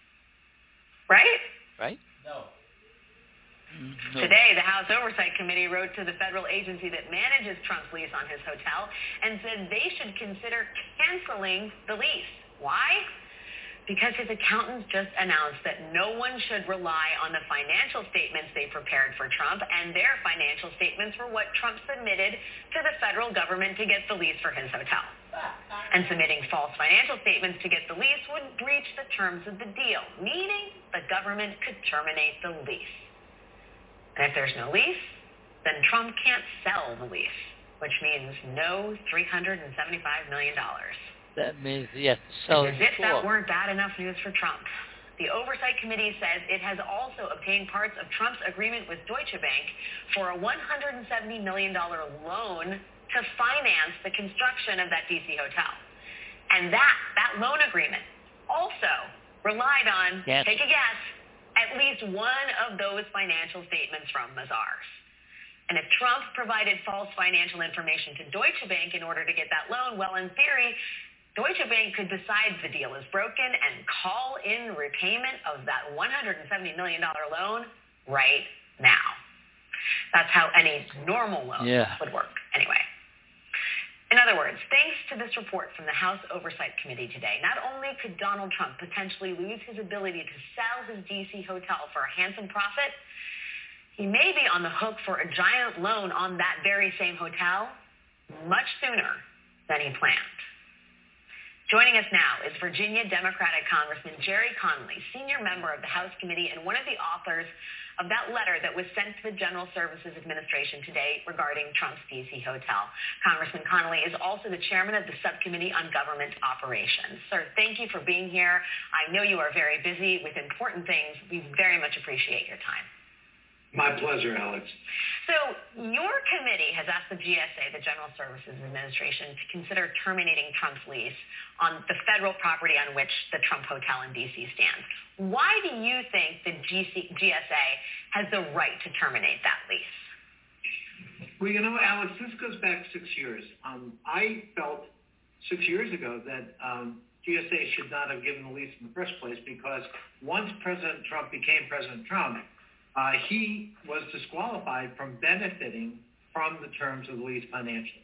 Right? Right? No. Today, the House Oversight Committee wrote to the federal agency that manages Trump's lease on his hotel and said they should consider canceling the lease. Why? because his accountants just announced that no one should rely on the financial statements they prepared for Trump, and their financial statements were what Trump submitted to the federal government to get the lease for his hotel. And submitting false financial statements to get the lease would breach the terms of the deal, meaning the government could terminate the lease. And if there's no lease, then Trump can't sell the lease, which means no $375 million. That means he has to sell it. As if that weren't bad enough news for Trump. The Oversight Committee says it has also obtained parts of Trump's agreement with Deutsche Bank for a $170 million loan to finance the construction of that D.C. hotel. And that loan agreement also relied on, take a guess, at least one of those financial statements from Mazars. And if Trump provided false financial information to Deutsche Bank in order to get that loan, well, in theory, Deutsche Bank could decide the deal is broken and call in repayment of that $170 million loan right now. That's how any normal loan would work anyway. In other words, thanks to this report from the House Oversight Committee today, not only could Donald Trump potentially lose his ability to sell his D.C. hotel for a handsome profit, he may be on the hook for a giant loan on that very same hotel much sooner than he planned. Joining us now is Virginia Democratic Congressman Gerry Connolly, senior member of the House Committee and one of the authors of that letter that was sent to the General Services Administration today regarding Trump's D.C. hotel. Congressman Connolly is also the chairman of the Subcommittee on Government Operations. Sir, thank you for being here. I know you are very busy with important things. We very much appreciate your time. My pleasure, Alex. So your committee has asked the GSA, the General Services Administration, to consider terminating Trump's lease on the federal property on which the Trump Hotel in D.C. stands. Why do you think the GSA has the right to terminate that lease? Well, you know, Alex, this goes back 6 years. I felt 6 years ago that GSA should not have given the lease in the first place because once President Trump became President Trump, he was disqualified from benefiting from the terms of the lease financially.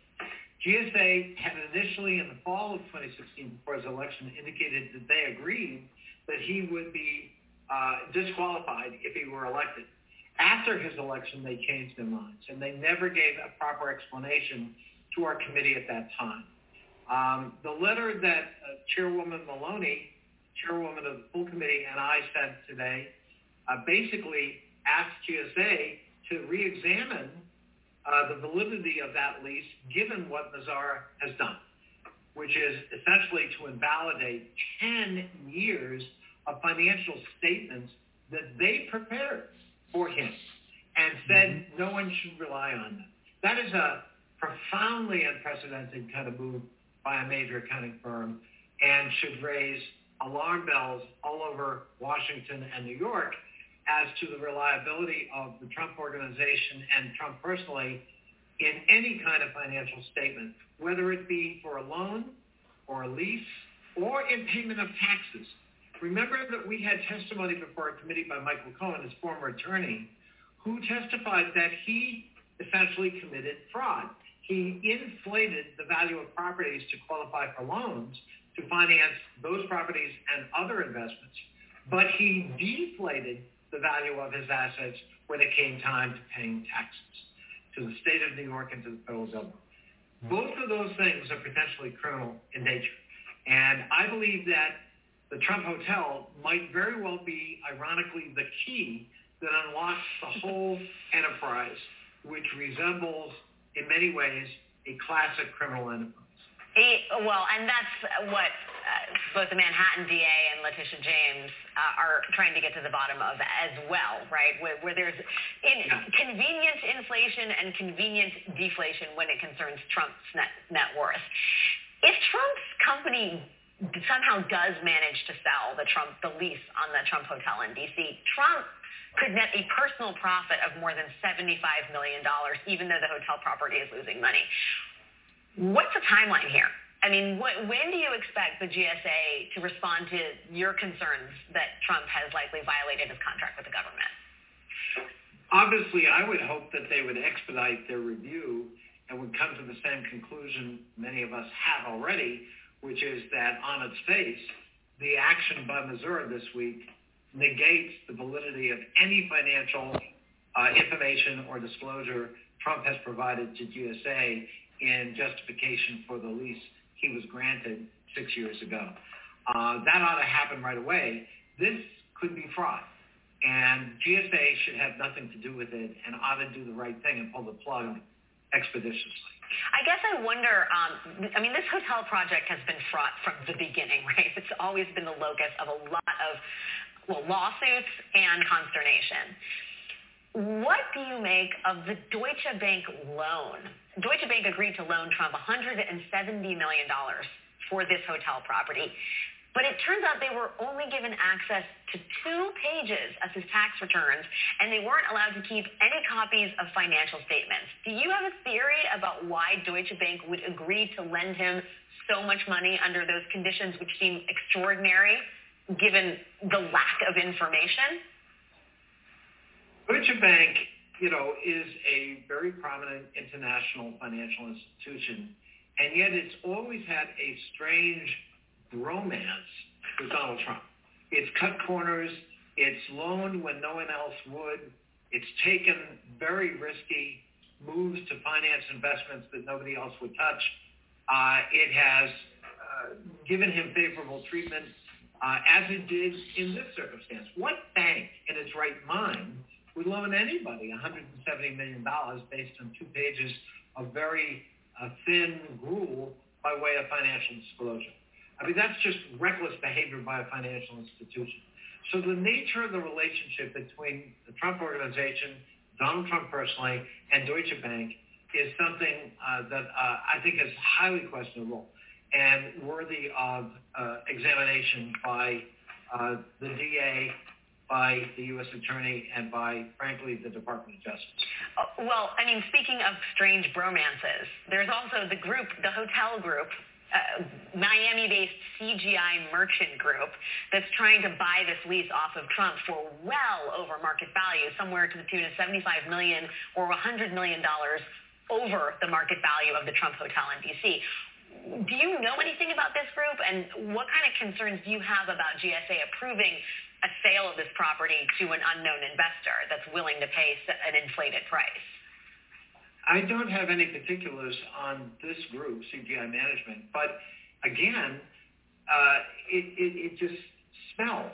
GSA had initially in the fall of 2016, before his election, indicated that they agreed that he would be disqualified if he were elected. After his election, they changed their minds, and they never gave a proper explanation to our committee at that time. The letter that Chairwoman Maloney, Chairwoman of the full committee, and I sent today basically asked GSA to re-examine the validity of that lease given what Mazar has done, which is essentially to invalidate 10 years of financial statements that they prepared for him and said no one should rely on them. That is a profoundly unprecedented kind of move by a major accounting firm and should raise alarm bells all over Washington and New York as to the reliability of the Trump organization and Trump personally in any kind of financial statement, whether it be for a loan or a lease or in payment of taxes. Remember that we had testimony before a committee by Michael Cohen, his former attorney, who testified that he essentially committed fraud. He inflated the value of properties to qualify for loans to finance those properties and other investments, but he deflated the value of his assets when it came time to paying taxes to the state of New York and to the federal government. Both of those things are potentially criminal in nature. And I believe that the Trump Hotel might very well be, ironically, the key that unlocks the whole enterprise, which resembles, in many ways, a classic criminal enterprise. Well, and that's what both the Manhattan DA and Letitia James are trying to get to the bottom of as well, right? Where there's convenient inflation and convenient deflation when it concerns Trump's net worth. If Trump's company somehow does manage to sell the lease on the Trump Hotel in D.C., Trump could net a personal profit of more than $75 million, even though the hotel property is losing money. What's the timeline here? I mean, when do you expect the GSA to respond to your concerns that Trump has likely violated his contract with the government? Obviously, I would hope that they would expedite their review and would come to the same conclusion many of us have already, which is that on its face, the action by Missouri this week negates the validity of any financial information or disclosure Trump has provided to GSA in justification for the lease he was granted 6 years ago. That ought to happen right away. This could be fraud, and GSA should have nothing to do with it and ought to do the right thing and pull the plug expeditiously. I guess I wonder, this hotel project has been fraught from the beginning, right? It's always been the locus of a lot of, lawsuits and consternation. What do you make of the Deutsche Bank loan? Deutsche Bank agreed to loan Trump $170 million for this hotel property. But it turns out they were only given access to 2 pages of his tax returns, and they weren't allowed to keep any copies of financial statements. Do you have a theory about why Deutsche Bank would agree to lend him so much money under those conditions, which seem extraordinary, given the lack of information? Deutsche Bank, is a very prominent international financial institution, and yet it's always had a strange bromance with Donald Trump. It's cut corners. It's loaned when no one else would. It's taken very risky moves to finance investments that nobody else would touch. It has given him favorable treatment, as it did in this circumstance. What bank in its right mind would loan anybody $170 million based on 2 pages of very thin gruel by way of financial disclosure? That's just reckless behavior by a financial institution. So the nature of the relationship between the Trump organization, Donald Trump personally, and Deutsche Bank is something that I think is highly questionable and worthy of examination by the DA, by the U.S. Attorney, and by, frankly, the Department of Justice. Speaking of strange bromances, there's also the hotel group, Miami-based CGI Merchant Group, that's trying to buy this lease off of Trump for well over market value, somewhere to the tune of $75 million or $100 million over the market value of the Trump Hotel in D.C. Do you know anything about this group, and what kind of concerns do you have about GSA approving a sale of this property to an unknown investor that's willing to pay an inflated price? I don't have any particulars on this group, CGI Management, but again, it just smells.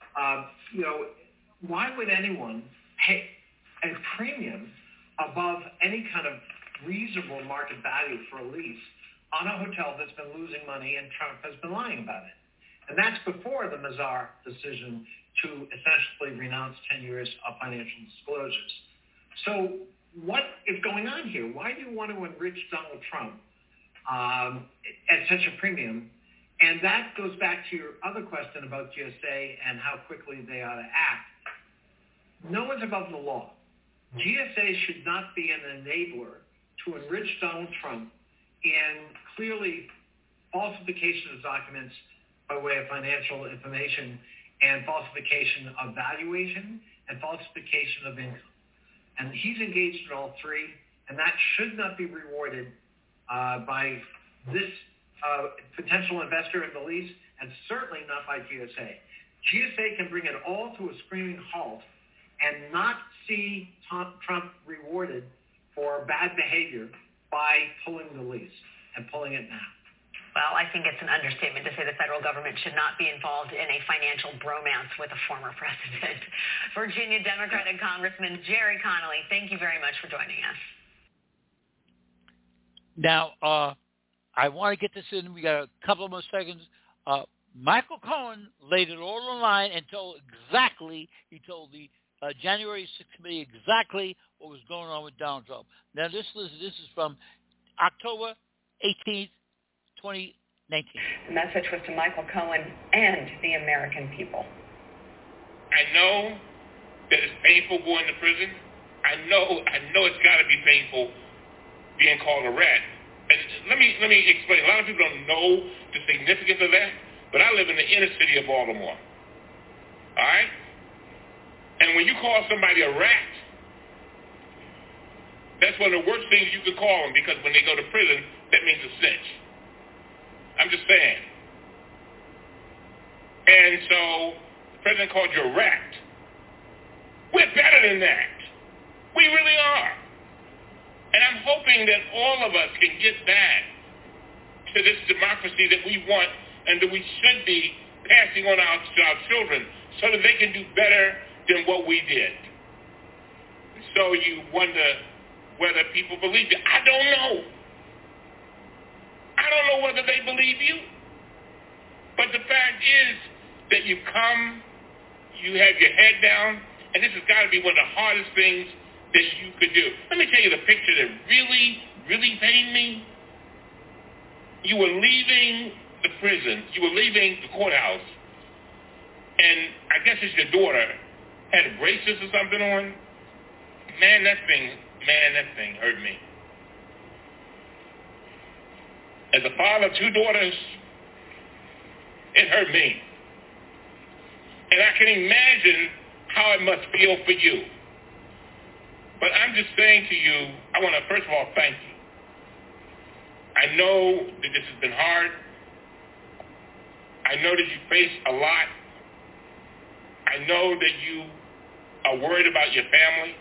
Why would anyone pay a premium above any kind of reasonable market value for a lease on a hotel that's been losing money and Trump has been lying about it? And that's before the Mazar decision to essentially renounce 10 years of financial disclosures. So what is going on here? Why do you want to enrich Donald Trump at such a premium? And that goes back to your other question about GSA and how quickly they ought to act. No one's above the law. GSA should not be an enabler to enrich Donald Trump in clearly falsification of documents by way of financial information and falsification of valuation and falsification of income. And he's engaged in all 3, and that should not be rewarded by this potential investor in the lease, and certainly not by GSA. GSA can bring it all to a screaming halt and not see Trump rewarded for bad behavior by pulling the lease and pulling it now. Well, I think it's an understatement to say the federal government should not be involved in a financial bromance with a former president. Virginia Democratic Congressman Jerry Connolly, thank you very much for joining us. Now, I want to get this in. We got a couple of more seconds. Michael Cohen laid it all on the line and told the January 6th committee exactly what was going on with Donald Trump. Now, this is from October 18th, 2019. The message was to Michael Cohen and the American people. I know that it's painful going to prison. I know it's got to be painful being called a rat. And let me explain. A lot of people don't know the significance of that, but I live in the inner city of Baltimore. All right? And when you call somebody a rat, that's one of the worst things you could call them, because when they go to prison, that means a cinch. I'm just saying. And so the president called you a rat. We're better than that. We really are. And I'm hoping that all of us can get back to this democracy that we want and that we should be passing on to our children so that they can do better than what we did. So you wonder whether people believe you. I don't know. I don't know whether they believe you. But the fact is that you come, you have your head down, and this has got to be one of the hardest things that you could do. Let me tell you the picture that really, really pained me. You were leaving the prison. You were leaving the courthouse, and I guess it's your daughter had braces or something on. Man, that thing hurt me. As a father of two daughters, it hurt me. And I can imagine how it must feel for you. But I'm just saying to you, I want to, first of all, thank you. I know that this has been hard. I know that you face a lot. I know that you are worried about your family.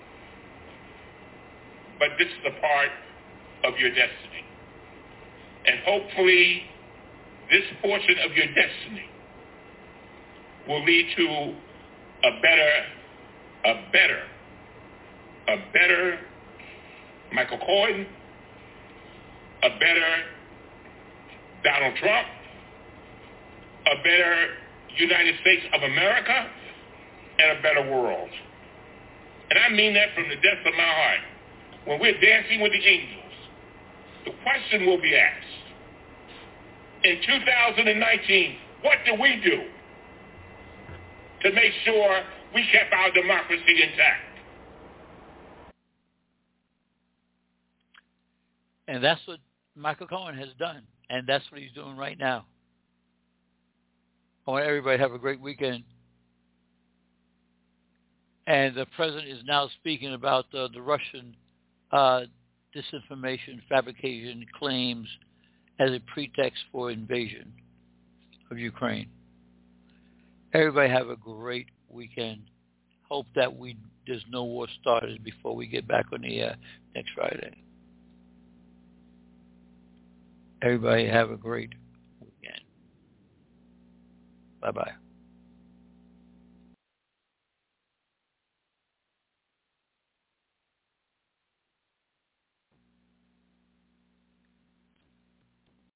But this is a part of your destiny. And hopefully, this portion of your destiny will lead to a better Michael Cohen, a better Donald Trump, a better United States of America, and a better world. And I mean that from the depths of my heart. When we're dancing with the angels, the question will be asked, in 2019, what did we do to make sure we kept our democracy intact? And that's what Michael Cohen has done, and that's what he's doing right now. I want everybody to have a great weekend. And the president is now speaking about the Russian disinformation, fabrication claims as a pretext for invasion of Ukraine. Everybody have a great weekend. Hope that there's no war started before we get back on the air next Friday. Everybody have a great weekend. Bye-bye.